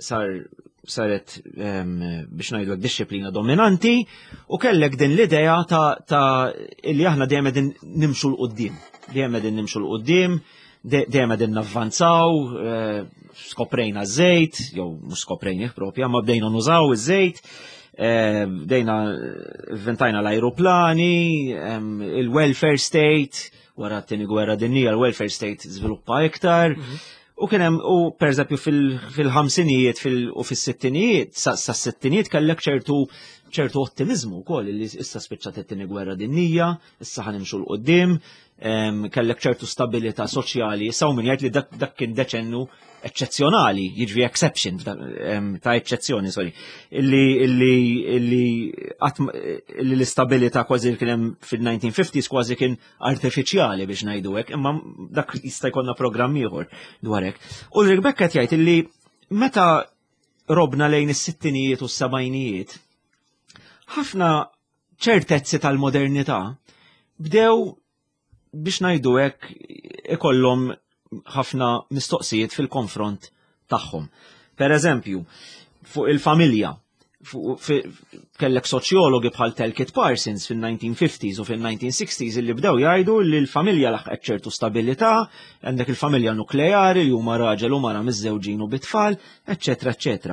saret biex ngħidu disċiplina dominanti u kellek din l-idea ta' li aħna dejjem qegħdin nimxu l-qudiem. Dejjem qegħdin nimxu l-qudiem, dejjem qegħdin navvanzaw, skoprejna ż-żejt, jew mhux skoprejnih propja, ma bdejna nużaw iż-żejt. Dejna inventajna l-ajruplani, il-welfare state, wara t-tieni gwerra dinjija l-welfare state żviluppa iktar. U kien hemm per eżempju fil-ħamsinijiet u fis-sittinijiet, sas-sittinijiet kellek ċertu ottimizmu wkoll li issa spiċċat it-tieni gwerra dinjija, issa ħanimxu l qudiem kellek ċertu stabilità soċjali, issa min jgħid li dak kien deċennu eċċezzjonali, jiġri exception ta' eċċezzjoni, sorry, illi l-istabilità kważi kien hemm fil-1950s kważi kien artifiċjali biex ngħidu hekk, imma dak jista' jkollna programm ieħor dwar hekk. Ulrich Beck qed jgħid illi meta robna lejn is-sittinijiet u s-sebgħinijiet, ħafna ċertezzi tal-modernità bdew biex ngħidu hekk ikollhom ħafna mistoqsijiet fil-konfront tagħhom. Per eżempju, fuq il-familja, kellek soċjologi bħal Telkit Parsons fil-1950s u fil-1960s illi bdew jgħidu li l-familja laħqet ċertu stabilità, għandek il-familja nukleari li huma raġel u mara miż-żewġin u bit-tfal, eċċetera, eċċetera.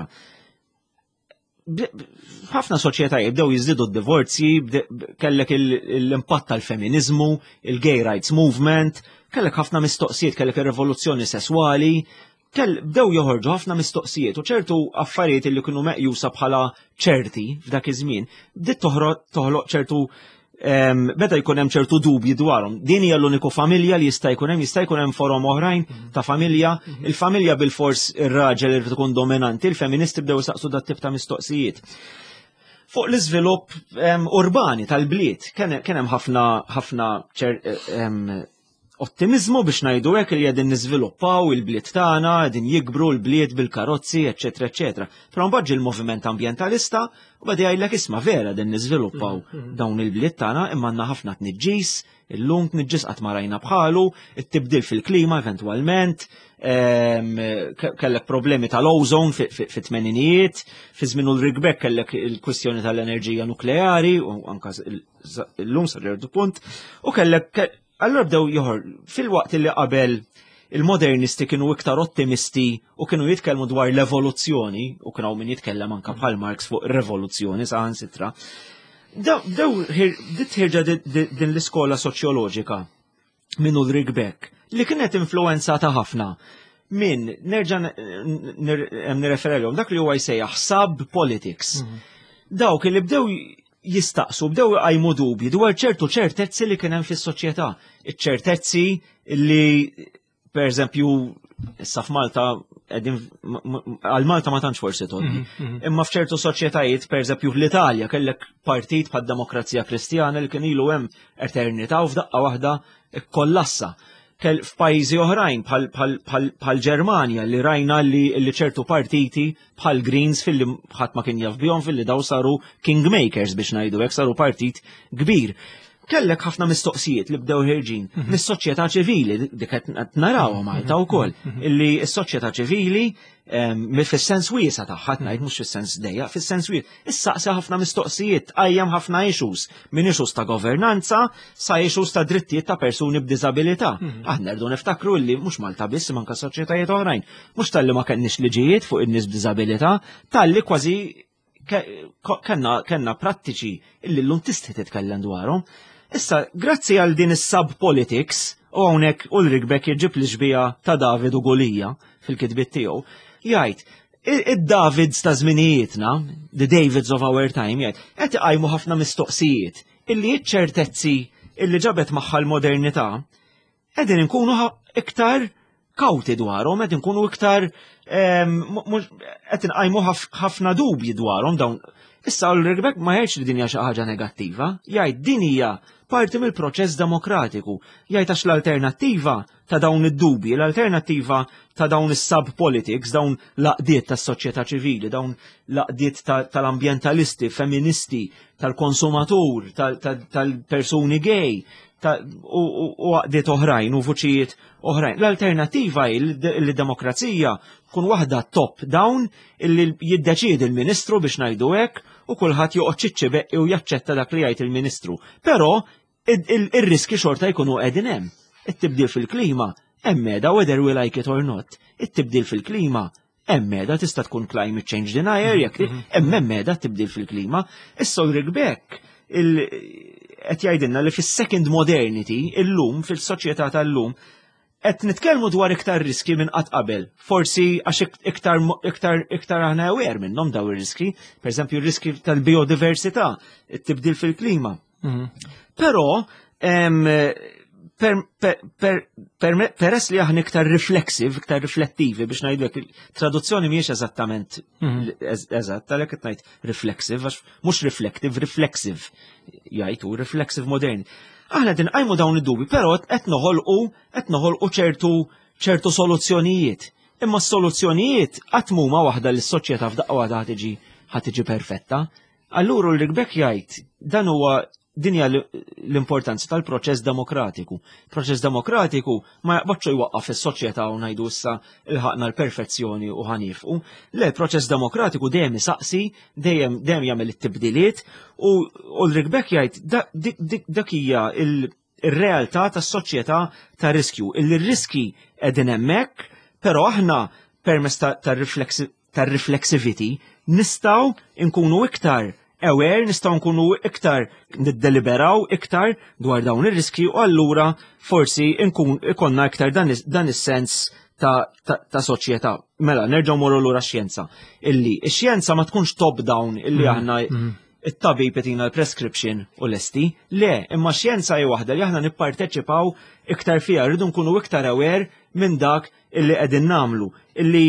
ħafna soċjetajiet bdew jiżdiedu d-divorzji, kellek l-impatt tal-feminiżmu, il-gay rights movement, kellek ħafna mistoqsijiet, kellek ir-rivoluzzjoni sesswali, bdew joħorġu ħafna mistoqsijiet u ċertu affarijiet li kienu meqjusa bħala ċerti f'dak iż-żmien, bdiet toħloq ċertu beda jkun hemm ċertu dubji dwarhom. Din hija l-uniku familja li jista' jkun hemm forom oħrajn ta' familja. Il-familja bil-fors ir-raġel irid ikun dominanti, il-feministi bdew saqsu dat tip ta' mistoqsijiet. Fuq l-iżvilupp urbani tal-bliet kien hemm ħafna ottimizmu biex ngħidu hekk li qegħdin niżviluppaw il-bliet tagħna, qegħdin jikbru l-bliet bil-karozzi, eċetera, eċetera. Però mbagħad il-moviment ambjentalista u bada jgħidlek isma' vera qegħdin niżviluppaw dawn il-bliet tagħna imma għandna ħafna tniġġis, illum tniġġis qatt ma rajna bħalu, it-tibdil fil-klima eventwalment, kellek problemi tal-ozone fit-tmeninijiet, fi żmien Ulrich Beck kellek il-kwistjoni tal-enerġija nukleari u anke illum sa ċertu punt, u kellek allora bdew joħor fil-waqt li qabel il-modernisti kienu iktar ottimisti u kienu jitkellmu dwar l-evoluzzjoni u kienu min jitkellem anke bħal Marx fuq ir-revoluzzjoni saħansitra. Dit ħirġa din l-iskola soċjoloġika minn Ulrich Beck li kienet influenzata ħafna minn nerġa' nirreferelhom dak li huwa jsejjaħ sub politics. Dawk li bdew jistaqsu, bdew għajmu dubji dwar ċertu ċertezzi li kien hemm fis-soċjetà. Iċ-ċertezzi li, pereżempju, issa f'Malta għal Malta ma tantx forsi tgħoddi. Imma f'ċertu soċjetajiet, pereżempju fl-Italja kellek partit bħad-Demokrazija Kristjana li kien ilu hemm eternità u f'daqqa waħda kollassa. F'pajjiżi oħrajn bħal Ġermanja li rajna li ċertu partiti bħal Greens fil-li ħadd ma kien jaf bihom fil-li daw saru kingmakers biex ngħidu hekk saru partit kbir. Kellek ħafna mistoqsijiet li bdew ħirġin mis-soċjetà ċivili dik qed narawha Malta wkoll illi s-soċjetà ċivili fis-sens wiesa tagħha ngħid mhux fis-sens dejjaq, fis-sens wiesa. Issaqsa ħafna mistoqsijiet, qajjem ħafna issues, minn issues ta' governanza sa issues ta' drittijiet ta' persuni b'diżabilità. Aħna rdu niftakru li mhux Malta biss imma anke soċjetajiet oħrajn, mhux talli ma kenniex liġijiet fuq in-nies b'diżabilità, talli kważi kellna prattiċi illi llum tista' titkellem dwarhom. Issa, grazzi għal din is-sub-politics, u hawnhekk Ulrich Beck jiġib li xbija ta' David u Golija fil-kitbiet tiegħu, jgħid, id-Davids ta' żminijietna, the Davids of our time, jgħid, qed iqajmu ħafna mistoqsijiet, illi ċ-ċertezzi illi ġabet magħha l-modernità, qegħdin inkunu iktar kawti dwarhom, qed inkunu iktar qed inqajmu ħafna dubji dwarhom dawn. Issa Ulrich Beck ma jgħidx li din hija xi ħaġa negattiva, jgħid din hija parti mill-proċess demokratiku, jgħid għax l-alternattiva ta' dawn id-dubji, l-alternattiva ta' dawn is-sub-politics, dawn l-aqdiet tas-soċjetà ċivili, dawn l-aqdiet tal-ambjentalisti, feministi, tal-konsumatur, tal-persuni gay, u għaqdiet oħrajn u vuċijiet oħrajn. L-alternattiva il-demokrazija tkun waħda top-down illi jiddeċiedi il-Ministru biex ngħidu hekk u kulħadd joqgħod ċiċċibeq u jaċċetta dak li jgħid il-Ministru. Però ir-riski xorta jkunu qegħdin hemm. It-tibdil fil-klima hemm meda whether we like it or not. It-tibdil fil-klima hemm meda tista' tkun climate change denier, jekk hemm meda tibdil fil-klima. Issa Ulrich Beck qed jgħidilna li fis-second modernity illum fil-soċjetà tal-lum qed nitkellmu dwar iktar riski minn qatt qabel. Forsi għax iktar aħna aware minnhom daw ir-riski, pereżempju r-riski tal-biodiversità, it-tibdil fil-klima. Però peress li aħna iktar riflettivi biex ngħidlek il-traduzzjoni mhijiex eżattament eżatt, għalhekk qed ngħid reflexive, għax mhux reflective, reflexive jgħidu, reflexive moderni. Aħna din qajmu dawn id-dubi, però qed noħolqu ċertu soluzzjonijiet. Imma s-soluzzjonijiet qatt mhuma waħda li s-soċjetà f'daqqa waħda ħatiġi perfetta. Allura Ulrich Beck jgħid dan huwa dinja l-importanza tal-proċess demokratiku. Proċess demokratiku ma jaqbadx jwaqqaf is-soċjetà u ngħidu issa ilħaqna l-perfezzjoni u ħanifqu. Le, proċess demokratiku dejjem isaqsi, dejjem jagħmel it-tibdiliet u Ulrich Beck jgħid dak hija ir-realtà tas-soċjetà ta' riskju. Il-riski qegħdin hemmhekk, però aħna permezz tar-reflexivity nistgħu nkunu iktar aware, nistgħu nkunu iktar niddeliberaw iktar dwar dawn ir-riski u allura forsi ikonna iktar dan is-sens ta' soċjetà. Mela, nerġgħu morru lura x-xjenza. Illi x-xjenza ma tkunx top down illi aħna it-tabib petina l-prescription u lesti. Le, imma x-xjenza hi waħda li aħna nipparteċipaw iktar fiha, rridu nkunu iktar aware minn dak illi qegħdin nagħmlu. Illi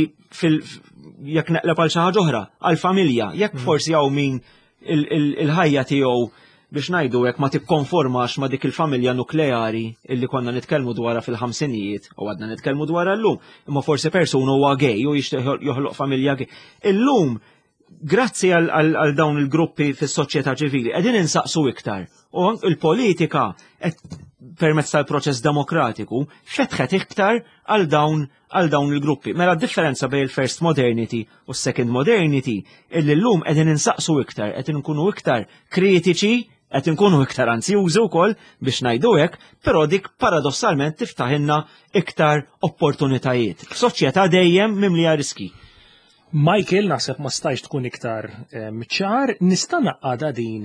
jekk neqleb għal xi ħaġa oħra, għall-familja, jekk forsi hawn min il-ħajja tiegħu biex ngħidu hekk ma tikkonformax ma dik il-familja nukleari illi konna nitkellmu dwarha fil-ħamsinijiet u għadna nitkellmu dwarha llum, imma forsi persuna huwa gay u jixtieq joħloq familja gay. Illum grazzi għal dawn il-gruppi fis-soċjetà ċivili qegħdin insaqsu iktar u il-politika permezz tal-proċess demokratiku fetħet iktar għal dawn il-gruppi. Mela d-differenza bejn il-first modernity u s-second modernity illi llum qegħdin insaqsu iktar, qed inkunu iktar kritiċi, qed inkunu iktar anzjużi wkoll biex ngħidu hekk, però dik paradossalment tiftaħilna iktar opportunitajiet. Soċjetà dejjem mimlija riski. Michael, naħseb ma stajx tkun iktar ċar, nista' naqqada din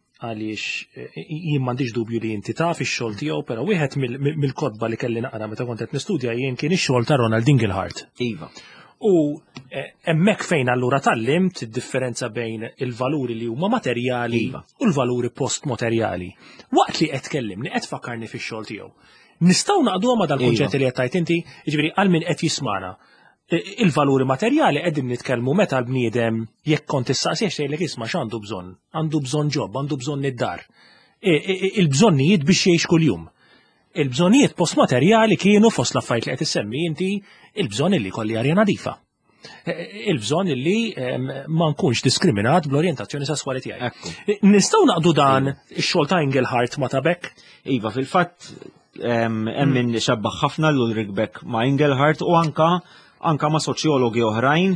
għaliex jien m'għandix dubju li inti taf ix-xogħol tiegħu, però wieħed mill-kotba li kelli naqra meta kont qed nistudja jien kien ix-xogħol ta' Ronald Inglehart. Iva. U hemmhekk fejn allura tallimt id-differenza bejn il-valuri li huma materjali u l-valuri postmaterjali. Waqt li qed tkellimni qed fakkarni fix-xogħol tiegħu. Nistgħu naqduha ma' dal-kunċetti li qed tajt inti, jiġifieri għal min qed jismana. Il-valuri materjali qegħdin nitkellmu meta l-bniedem jekk kont issaqsih xejlek isma' x'għandu bżonn. Għandu bżonn ġobb, għandu bżonn id-dar. Il-bżonnijiet biex jgħix kuljum. Il-bżonnijiet postmaterjali kienu fost l-affarijiet li qed issemmi inti il-bżonn li kolli arja nadifa. Il-bżonn li ma nkunx diskriminat bl-orjentazzjoni sesswali tiegħi. Nistgħu naqdu dan ix-xogħol ta' Inglehart ma ta' Beck? Iva, fil-fatt hemm min xabbaħ ħafna l-Ulrich Beck ma' Inglehart u anka ma' soċjologi oħrajn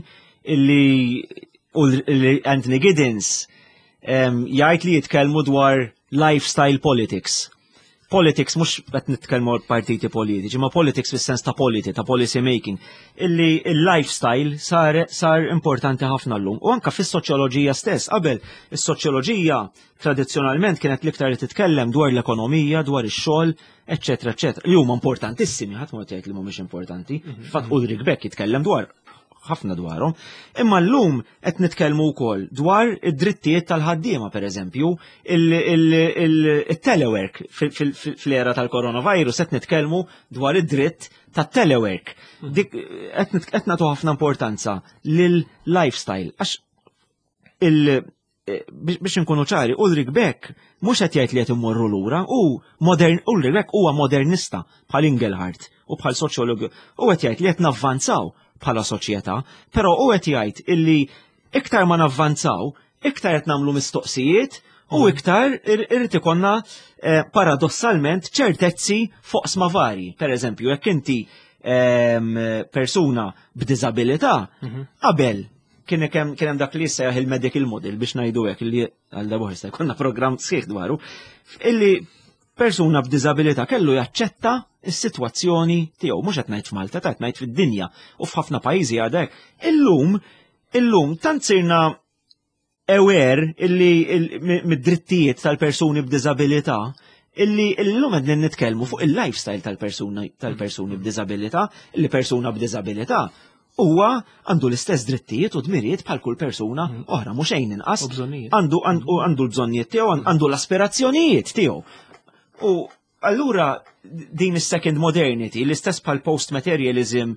illi Anthony Giddens jgħid li jitkellmu dwar lifestyle politics. Politics mhux qed nitkellmu partiti politiċi, ma politics fis-sens ta' policy making. Illi il-lifestyle sar importanti ħafna llum. U anke fis-soċjoloġija stess, qabel is-soċjoloġija tradizzjonalment kienet l-iktar titkellem dwar l-ekonomija, dwar ix-xogħol, eċċetera, eċċetera. Li huma importantissimi, ħadd ma jgħid li mhumiex importanti. Fatt Ulrich Beck jitkellem dwar ħafna dwarhom, imma llum qed nitkellmu wkoll dwar id-drittijiet tal-ħaddiema pereżempju, il-telework fl-era tal-coronavirus qed nitkellmu dwar id-dritt tat-telework. Dik qed nagħtu ħafna importanza lil-lifestyle għax biex inkunu ċari, Ulrich Beck mhux qed jgħid li qed immorru lura, Ulrich Beck huwa modernista bħal Inglehart u bħal soċjologu u qed jgħid li qed navvanzaw bħala soċjetà, però u qed jgħid illi iktar ma navvanzaw, iktar qed nagħmlu mistoqsijiet u iktar irid ikollna paradossalment ċertezzi fuq sma varji. Pereżempju, jekk inti persuna b'diżabilità, qabel kien hemm dak li jissejjaħ il-medical model biex ngħidu hekk illi għal darba jista' jkollna programm sħiħ dwaru, illi persuna b'diżabilità kellu jaċċetta is-sitwazzjoni tiegħu mhux qed ngħid f'Malta, qed ngħid fid-dinja u f'ħafna pajjiżi għadek. Illum tant sirna aware illi mid-drittijiet tal-persuni b'diżabilità illi llum qed nitkellmu fuq il-lifestyle tal-persuni b'diżabilità, illi persuna b'diżabilità huwa għandu l-istess drittijiet u dmirijiet bħal kull persuna oħra mhux xejn inqas. Għandu l-bżonnijiet tiegħu, għandu l-aspirazzjonijiet tiegħu. U allura din is-second modernity, l-istess bħal post-materialism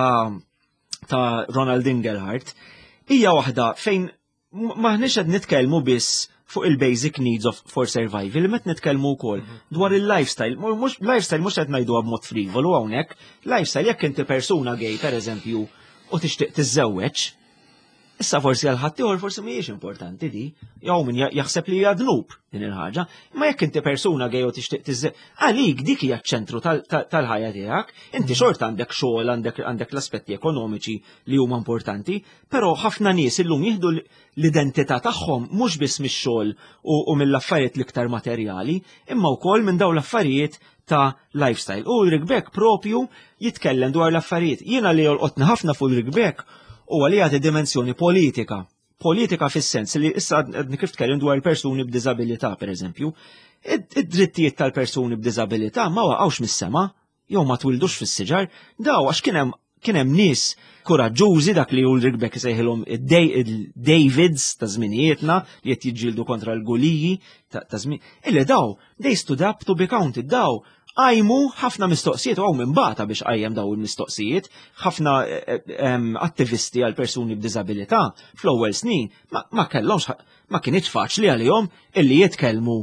ta' Ronald Inglehart, hija waħda fejn maħniex qed nitkellmu biss fuq il-basic needs for survival, met nitkellmu wkoll dwar il-lifestyle. Lifestyle mhux qed ngħiduha b'mod frivolu hawnhekk. Lifestyle jekk inti persuna gay pereżempju u tixtieq tiżżewweġ, issa forsi għal ħadd ieħor forsi mhijiex importanti di, jew min jaħseb li hija dnub din il-ħaġa, imma jekk inti persuna gej u tixtieq għalik dik hija ċ-ċentru tal-ħajja tiegħek, inti xort għandek xogħol, għandek l-aspetti ekonomiċi li huma importanti, però ħafna nies illum jieħdu l-identità tagħhom mhux biss mix-xogħol u mill-affarijiet l-iktar materjali, imma wkoll minn dawn l-affarijiet ta' lifestyle. U Ulrich Beck propju jitkellem dwar l-affarijiet. Jiena li jolqotni ħafna fuq Ulrich Beck u għalli għati dimensjoni politika. Politika fis-sens li issa għadni kif tkellem dwar persuni b'diżabilità, per eżempju, id-drittijiet tal-persuni b'diżabilità ma waqgħux mis-sema, jew ma twildux fis-siġar, daw għax kien hemm nies kuraġġużi dak li Ulrich Beck isejħilhom id-Davids ta' żminijietna li qed jiġġieldu kontra l-guliji ta' żmien. Illi daw, they stood up to be counted, daw għajmu ħafna mistoqsijiet u għaw minn bata biex għajjem daw il-mistoqsijiet, ħafna attivisti għal persuni b'dizabilità fl-ewwel snin ma kellhomx ma kienx faċli għalihom illi jitkellmu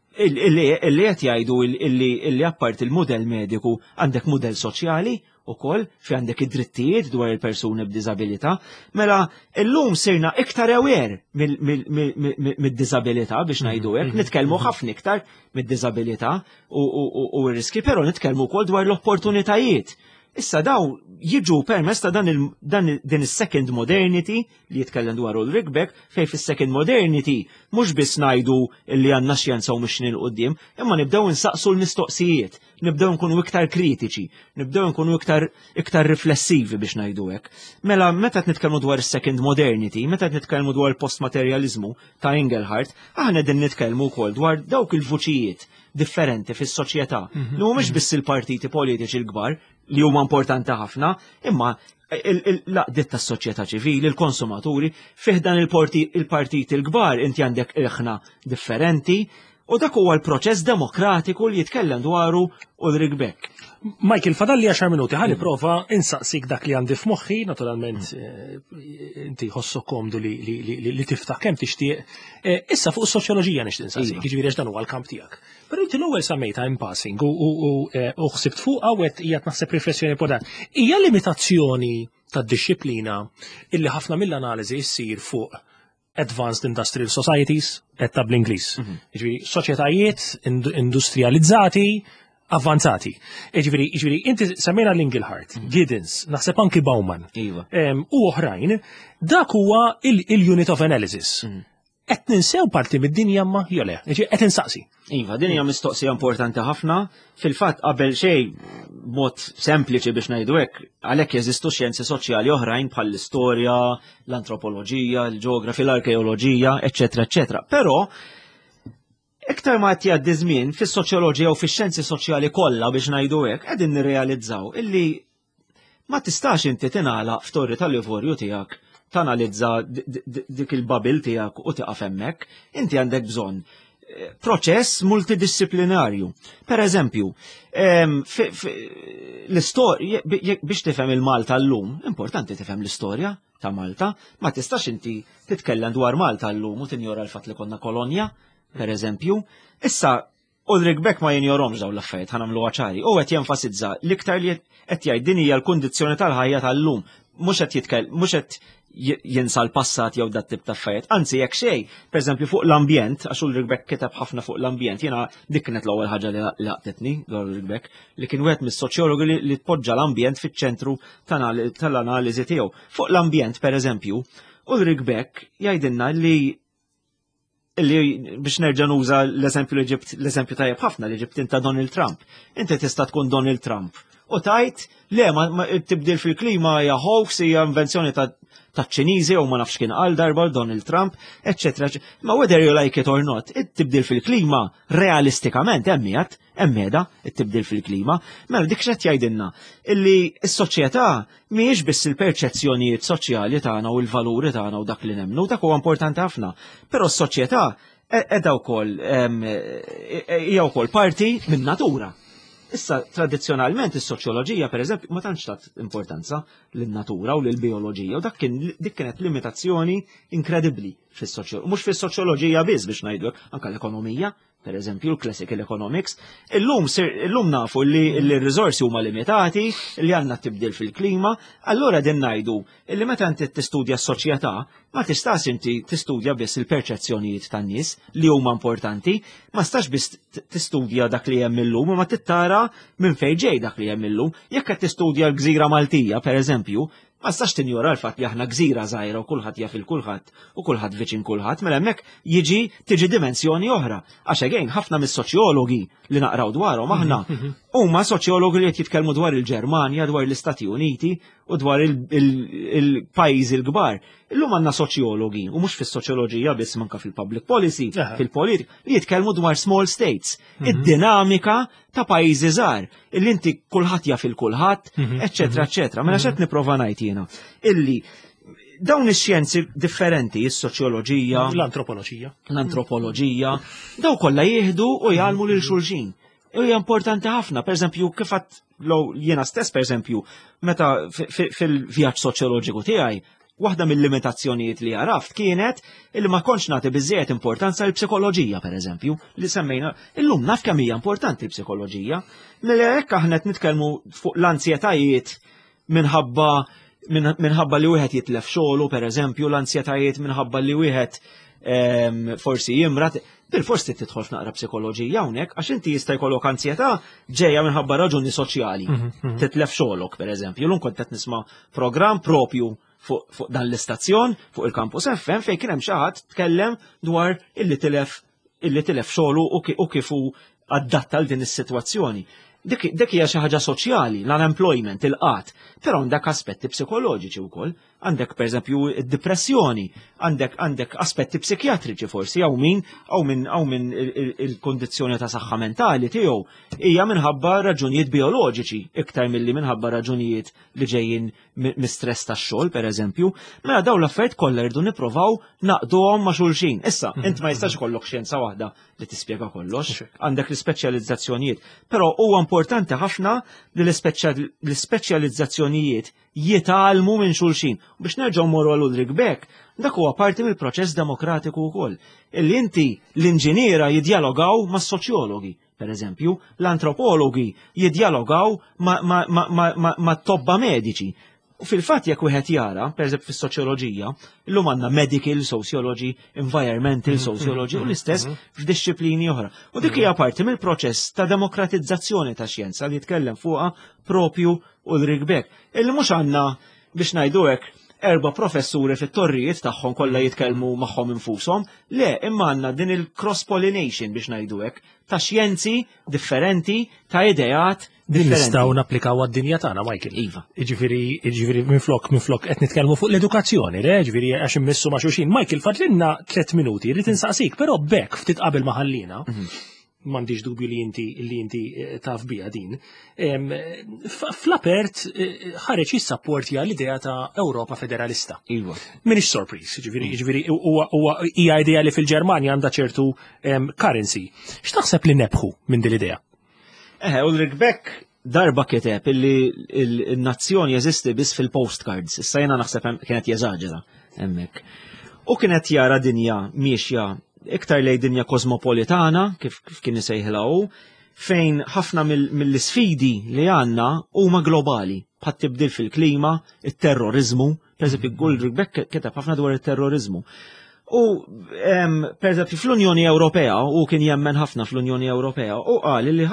illi qed jgħidu illi apparti il-mudell mediku għandek mudell soċjali ukoll fi għandek id-drittijiet dwar il-persuni b'diżabilità, mela llum sirna iktar aware mid-diżabilità biex ngħidu hekk, nitkellmu ħafna iktar mid-diżabilità u r-riski, però nitkellmu wkoll dwar l-opportunitajiet. Issa daw jiġu permess ta' din is-second modernity li jitkellem dwar Ulrich Beck, fejn fis-second modernity mhux biss ngħidu li għandna xjenza u mixnin qudiem, imma nibdew insaqsu l-mistoqsijiet, nibdew nkunu iktar kritiċi, nibdew nkunu iktar riflessivi biex ngħidu hekk. Mela meta qed nitkellmu dwar is-second modernity, meta qed nitkellmu dwar il-postmaterializmu ta' Inglehart, aħna qegħdin nitkellmu wkoll dwar dawk il-vuċijiet differenti fis-soċjetà li mhumiex biss il-partiti politiċi l-kbar li huma importanti ħafna, imma l-laqdiet tas-soċjetà ċivili, il-konsumaturi, fih dan il-partiti l-kbar inti għandek irħna differenti u dak huwa l-proċess demokratiku li jitkellem dwaru Ulrich Beck. Michael, fadalli 10 minuti, ħalli prova insaqsik dak li għandi f'moħħi, naturalment inti ħossu komdu li tiftaħ kemm tixtieq. Issa fuq is-soċjoloġija nixtieq insaqsik, jiġifieri dan huwa l-kamp tiegħek. Però inti l-ewwel semmejta in passing u ħsibt fuq għawet hija naħseb riflessjoni podan. Hija limitazzjoni tad-disciplina illi ħafna mill-analiżi ssir fuq Advanced Industrial Societies, qed bl-Ingliż. Jiġifieri soċjetajiet industrializzati, avvanzati. Ġifieri, inti semmejna l-Inglehart, Giddens, naħseb anki Bauman, u oħrajn, dak huwa il-unit of analysis. Qed ninsew parti mid-dinja ma jole, qed insaqsi. Iva, din hija mistoqsija importanti ħafna. Fil-fatt qabel xejn mod sempliċi biex ngħidu hekk, għalhekk jeżistu xjenzi soċjali oħrajn bħal l-istorja, l-antropoloġija, l-ġeografi, l-arkeoloġija, eċetera, eċetera. Però iktar ma qed jgħaddi żmien fis-soċjoloġija u fix-xjenzi soċjali kollha biex ngħidu hekk qegħdin nirrealizzaw illi ma tistax inti tingħalaq f'torri tal-ivorju tiegħek tanalizza dik il-babil tiegħek u tieqaf hemmhekk, inti għandek bżonn proċess multidisciplinarju. Per eżempju, l-istorja biex tifhem il-Malta llum, importanti tifhem l-istorja ta' Malta, ma tistax inti titkellem dwar Malta llum u tinjora l-fatt li konna kolonja, per eżempju. Issa Ulrich Beck ma jinjorhomx dawn l-affarijiet ħanamlu ċari, u qed jenfasizza l-iktar li qed jgħid din hija l-kundizzjoni tal-ħajja tal-lum, mhux qed jinsa l-passat jew dat tip ta' affarijiet. Anzi jekk xejn, pereżempju fuq l-ambjent, għax Ulrich Beck kiteb ħafna fuq l-ambjent, jiena dik kienet l-ewwel ħaġa li laqtetni dwar Ulrich Beck, li kien wieħed mis-soċjologi li tpoġġa l-ambjent fiċ-ċentru tal-analiżi tiegħu. Fuq l-ambjent pereżempju, Ulrich Beck jgħidilna li illi biex nerġa' nuża l-eżempju tajjeb ħafna li ġibt ta' Donald Trump. Inti tista' tkun Donald Trump. U tajt, le, ma tibdil fil-klima hija hoax, hija invenzjoni ta' ċiniżi u ma nafx kien qal darba Donald Trump, etc. Ma whether you like it or not, it-tibdil fil-klima realistikament emmeda it-tibdil fil-klima. Mela dik x'qed jgħidilna illi s-soċjetà mhijiex biss il-perċezzjonijiet soċjali tagħna u l-valuri tagħna u dak li nemmnu, dak huwa importanti ħafna. Però s-soċjetà qiegħda wkoll hija wkoll parti min-natura. Issa, tradizzjonalment, is-soċjoloġija, pereżempju, ma tantx tat importanza lin-natura u lill-bioloġija, u dik kienet limitazzjoni inkredibbli fis-soċjoloġija. Mhux fis-soċjoloġija biss biex ngħidlek, anke l-ekonomija, pereżempju, l-classical economics. Illum nafu li r-riżorsi huma limitati, li għandna tibdil fil-klima, allura din ngħidu li meta inti tistudja s-soċjetà, ma tistax inti tistudja biss il-perċezzjonijiet tan-nies li huma importanti, ma stax biss tistudja dak li hemm illum, ma tittara minn fejn ġej dak li hemm illum. Jekk qed tistudja l-Gżira Maltija, pereżempju, ma stax tinjora l-fatt li aħna gżira żgħira u kulħadd jaf il-kulħadd u kulħadd viċin kulħadd, mela hemmhekk tiġi dimensjoni oħra. Għax again ħafna mis-soċjologi li naqraw dwarhom aħna huma soċjologi li qed jitkellmu dwar il-Ġermanja, dwar l-Istati Uniti u dwar il-pajjiżi l-kbar. Illum għandna soċjologi u mhux fis-soċjoloġija biss manka fil-public policy, fil-politika li jitkellmu dwar small states, id-dinamika ta' pajjiżi żgħar, illi inti kulħadd jaf il-kulħadd, eċetera, eċetera. Mela x'qed nipprova ngħid jiena illi dawn ix-xjenzi differenti, is-soċjoloġija, l-antropoloġija, daw kollha jieħdu u jgħalmu lil xulxin. Hija importanti ħafna, pereżempju kif jiena stess pereżempju meta fil-vjaġġ soċjoloġiku tiegħi waħda mill-limitazzjonijiet li għaraft kienet illi ma kontx nagħti biżżejjed importanza l-psikoloġija pereżempju li semmejna. Illum naf kemm hija importanti l-psikoloġija. Mela hekk aħna qed nitkellmu fuq l-ansjetajiet minħabba li wieħed jitlef xogħlu pereżempju, l-ansjetajiet minħabba li wieħed forsi jimrat. Bil-forsi tidħol f'naqra psikoloġija hawnhekk għax inti jista' jkollok ansjetà ġejja minħabba raġuni soċjali. Titlef xogħolok pereżempju. Lum kont qed nisma' programm propju fuq dan l-istazzjon, fuq il-Campus FM, fejn kien hemm xi ħadd tkellem dwar illi tilef xogħlu u kif hu adatta għal din is-sitwazzjoni. Dik hija xi ħaġa soċjali, l-unemployment, il-qatt, però għandek aspetti psikoloġiċi wkoll. Għandek pereżempju id-depressjoni, għandek aspetti psikjatriċi forsi hawn min il-kondizzjoni ta' saħħa mentali tiegħu hija minħabba raġunijiet bioloġiċi iktar milli minħabba raġunijiet li ġejjin mistress tax-xogħol pereżempju. Mela dawn l-affarijiet kollha rridu nippruvaw naqduhom ma' xulxin. Issa, int ma jistax ikollok xjenza waħda li tispjega kollox, għandek l-ispeċjalizzazzjonijiet, però huwa importanti ħafna li l-ispeċjalizzazzjonijiet jitgħallmu minn xulxin. Biex nerġgħu mmorru għal Ulrich Beck, dak huwa parti mill-proċess demokratiku wkoll. Illi inti l-inġiniera jiddialogaw mas-soċjologi, pereżempju, l-antropologi jiddialogaw mat-tobba mediċi. U fil-fatt jekk wieħed jara, pereżempju fis-soċjoloġija, illum għandna medical sociology, environmental sociology u l-istess f'disċiplini oħra. U dik hija parti mill-proċess ta' demokratizzazzjoni ta' xjenza li jitkellem fuqha propju Ulrich Beck. Illi mhux għandna biex ngħidu hekk 4 professuri fit-torrijiet tagħhom kollha jitkellmu magħhom infushom, le imma għandna din il-cross-pollination biex ngħidu hekk ta' xjenzi differenti, ta' ideat differenti. Nistgħu napplikaw għad-dinja tagħna, Michael. Iva. Jiġifieri minflok qed nitkellmu fuq l-edukazzjoni, jiġifieri għax immissu ma' xulxin. Michael, fadlilna 3 minuti, rrid insaqsik, però Beck ftit qabel ma' ħallina. M'għandix dubju li inti taf biha din. Fl-apert ħareġ jissapportja l-idea ta' Ewropa Federalista. Iva. M'iniex sorpriż, jiġifieri huwa hija idea li fil-Ġermanja għandha ċertu currency. X'taħseb li nebħu minn din l-idea? Ulrich Beck darba kiteb illi n-nazzjon jeżisti biss fil-postcards. Issa jiena naħseb kienet jeżaġera hemmhekk. U kienet jara dinja miexja iktar lej dinja kosmopolitana, kif kien isejħilha fejn ħafna mill-isfidi li għandna huma globali, bħat tibdil fil-klima, it-terrorizmu, pereżempju Ulrich Beck kiteb ħafna dwar it-terrorizmu. U pereżempju fl-Unjoni Ewropea, u kien jemmen ħafna fl-Unjoni Ewropea, u qal li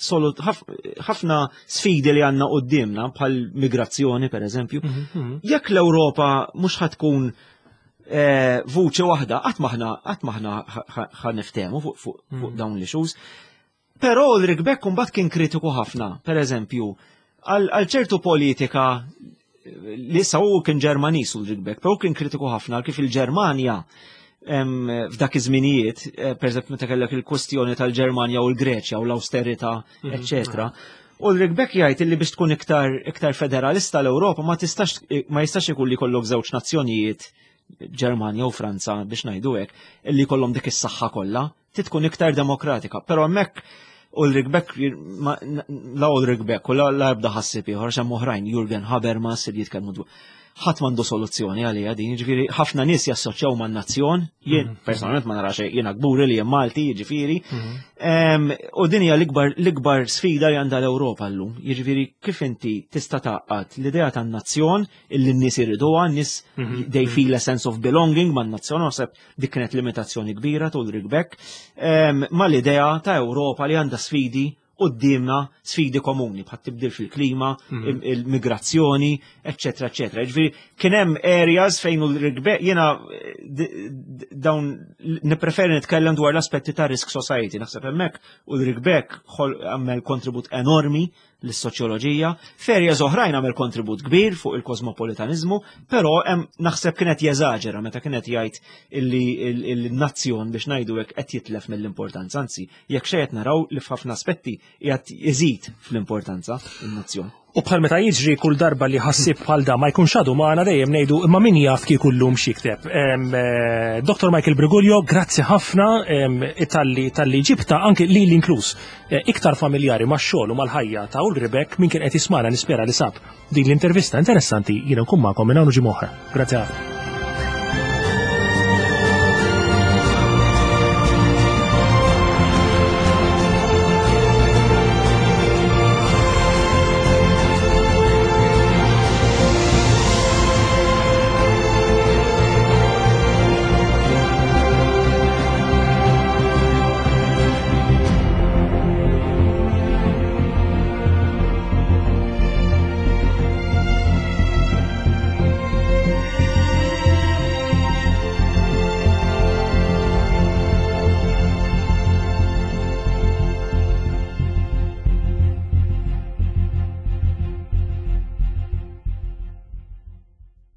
ħafna sfidi li għandna qudiemna bħal migrazzjoni pereżempju, jekk l-Ewropa mhux ħatkun vuċi waħda qatt maħna ħan niftehmu fuq dawn l-issues. Però Ulrich Beck imbagħad kien kritiku ħafna, pereżempju, għal ċertu politika li issa hu kien Ġermaniż Ulrich Beck, però kien kritiku ħafna kif il-Ġermanja f'dak iż-żminijiet, pereżempju meta kellek il-kwestjoni tal-Ġermanja u l-Greċja u l-awsterità, eċċetera. Ulrich Beck jgħid li biex tkun iktar federalista l-Ewropa ma jistax ikun li jkollok żewġ nazzjonijiet Ġermanja u Franza biex ngħidu hekk, illi jkollhom dik is-saħħa kollha, tkun iktar demokratika. Però hemmhekk Ulrich Beck, la Ulrich Beck u la ebda ħassib ieħor xemm oħrajn Jürgen Habermas li jitkellmu dwar. Ħadd m'għandu soluzzjoni għaliha din, jiġifieri ħafna nies jassoċjaw man-nazzjon, jien personalment ma narax jiena gburi li hemm Malti, jiġifieri. U din hija l-ikbar sfida li għandha l-Ewropa llum. Jiġifieri kif inti tista' tgħaqqad l-idea tan-nazzjon illi n-nies iriduha, n-nies they feel a sense of belonging man-nazzjon, naħseb dik kienet limitazzjoni kbira ta' Ulrich Beck, mal-idea ta' Ewropa li għandha sfidi qudiemna, sfidi komuni bħal tibdil fil-klima, il-migrazzjoni, eċċetera, eċċetera. Ġifieri kien hemm areas fejn Ulrich Beck jiena dawn nippreferi nitkellem dwar l-aspetti ta' risk society. Naħseb hemmhekk Ulrich Beck għamel kontribut enormi lis-soċjoloġija, f'areas oħrajn għamel kontribut kbir fuq il-kosmopolitanizmu, però naħseb kienet jeżaġera meta kienet jgħid illi l-nazzjon biex ngħidu hekk qed jitlef mill-importanza, anzi jekk xejn qed naraw li f'ħafna aspetti qiegħed jeżid fl-importanza in-nazzjon. U bħal meta jiġri kull darba li ħassib bħal da ma jkunx għadu magħna dejjem ngħidu imma min jaf kieku llum xi kteb. Dr. Michael Briguglio, grazzi ħafna tal-li ġibta anke lili inkluż iktar familjari max-xogħol u mal-ħajja ta' Ulrich Beck min kien qed jismana nispera li sab din l-intervista interessanti jiena nkun magħkom minn hawn u ġimgħa oħra. Grazzi ħafna.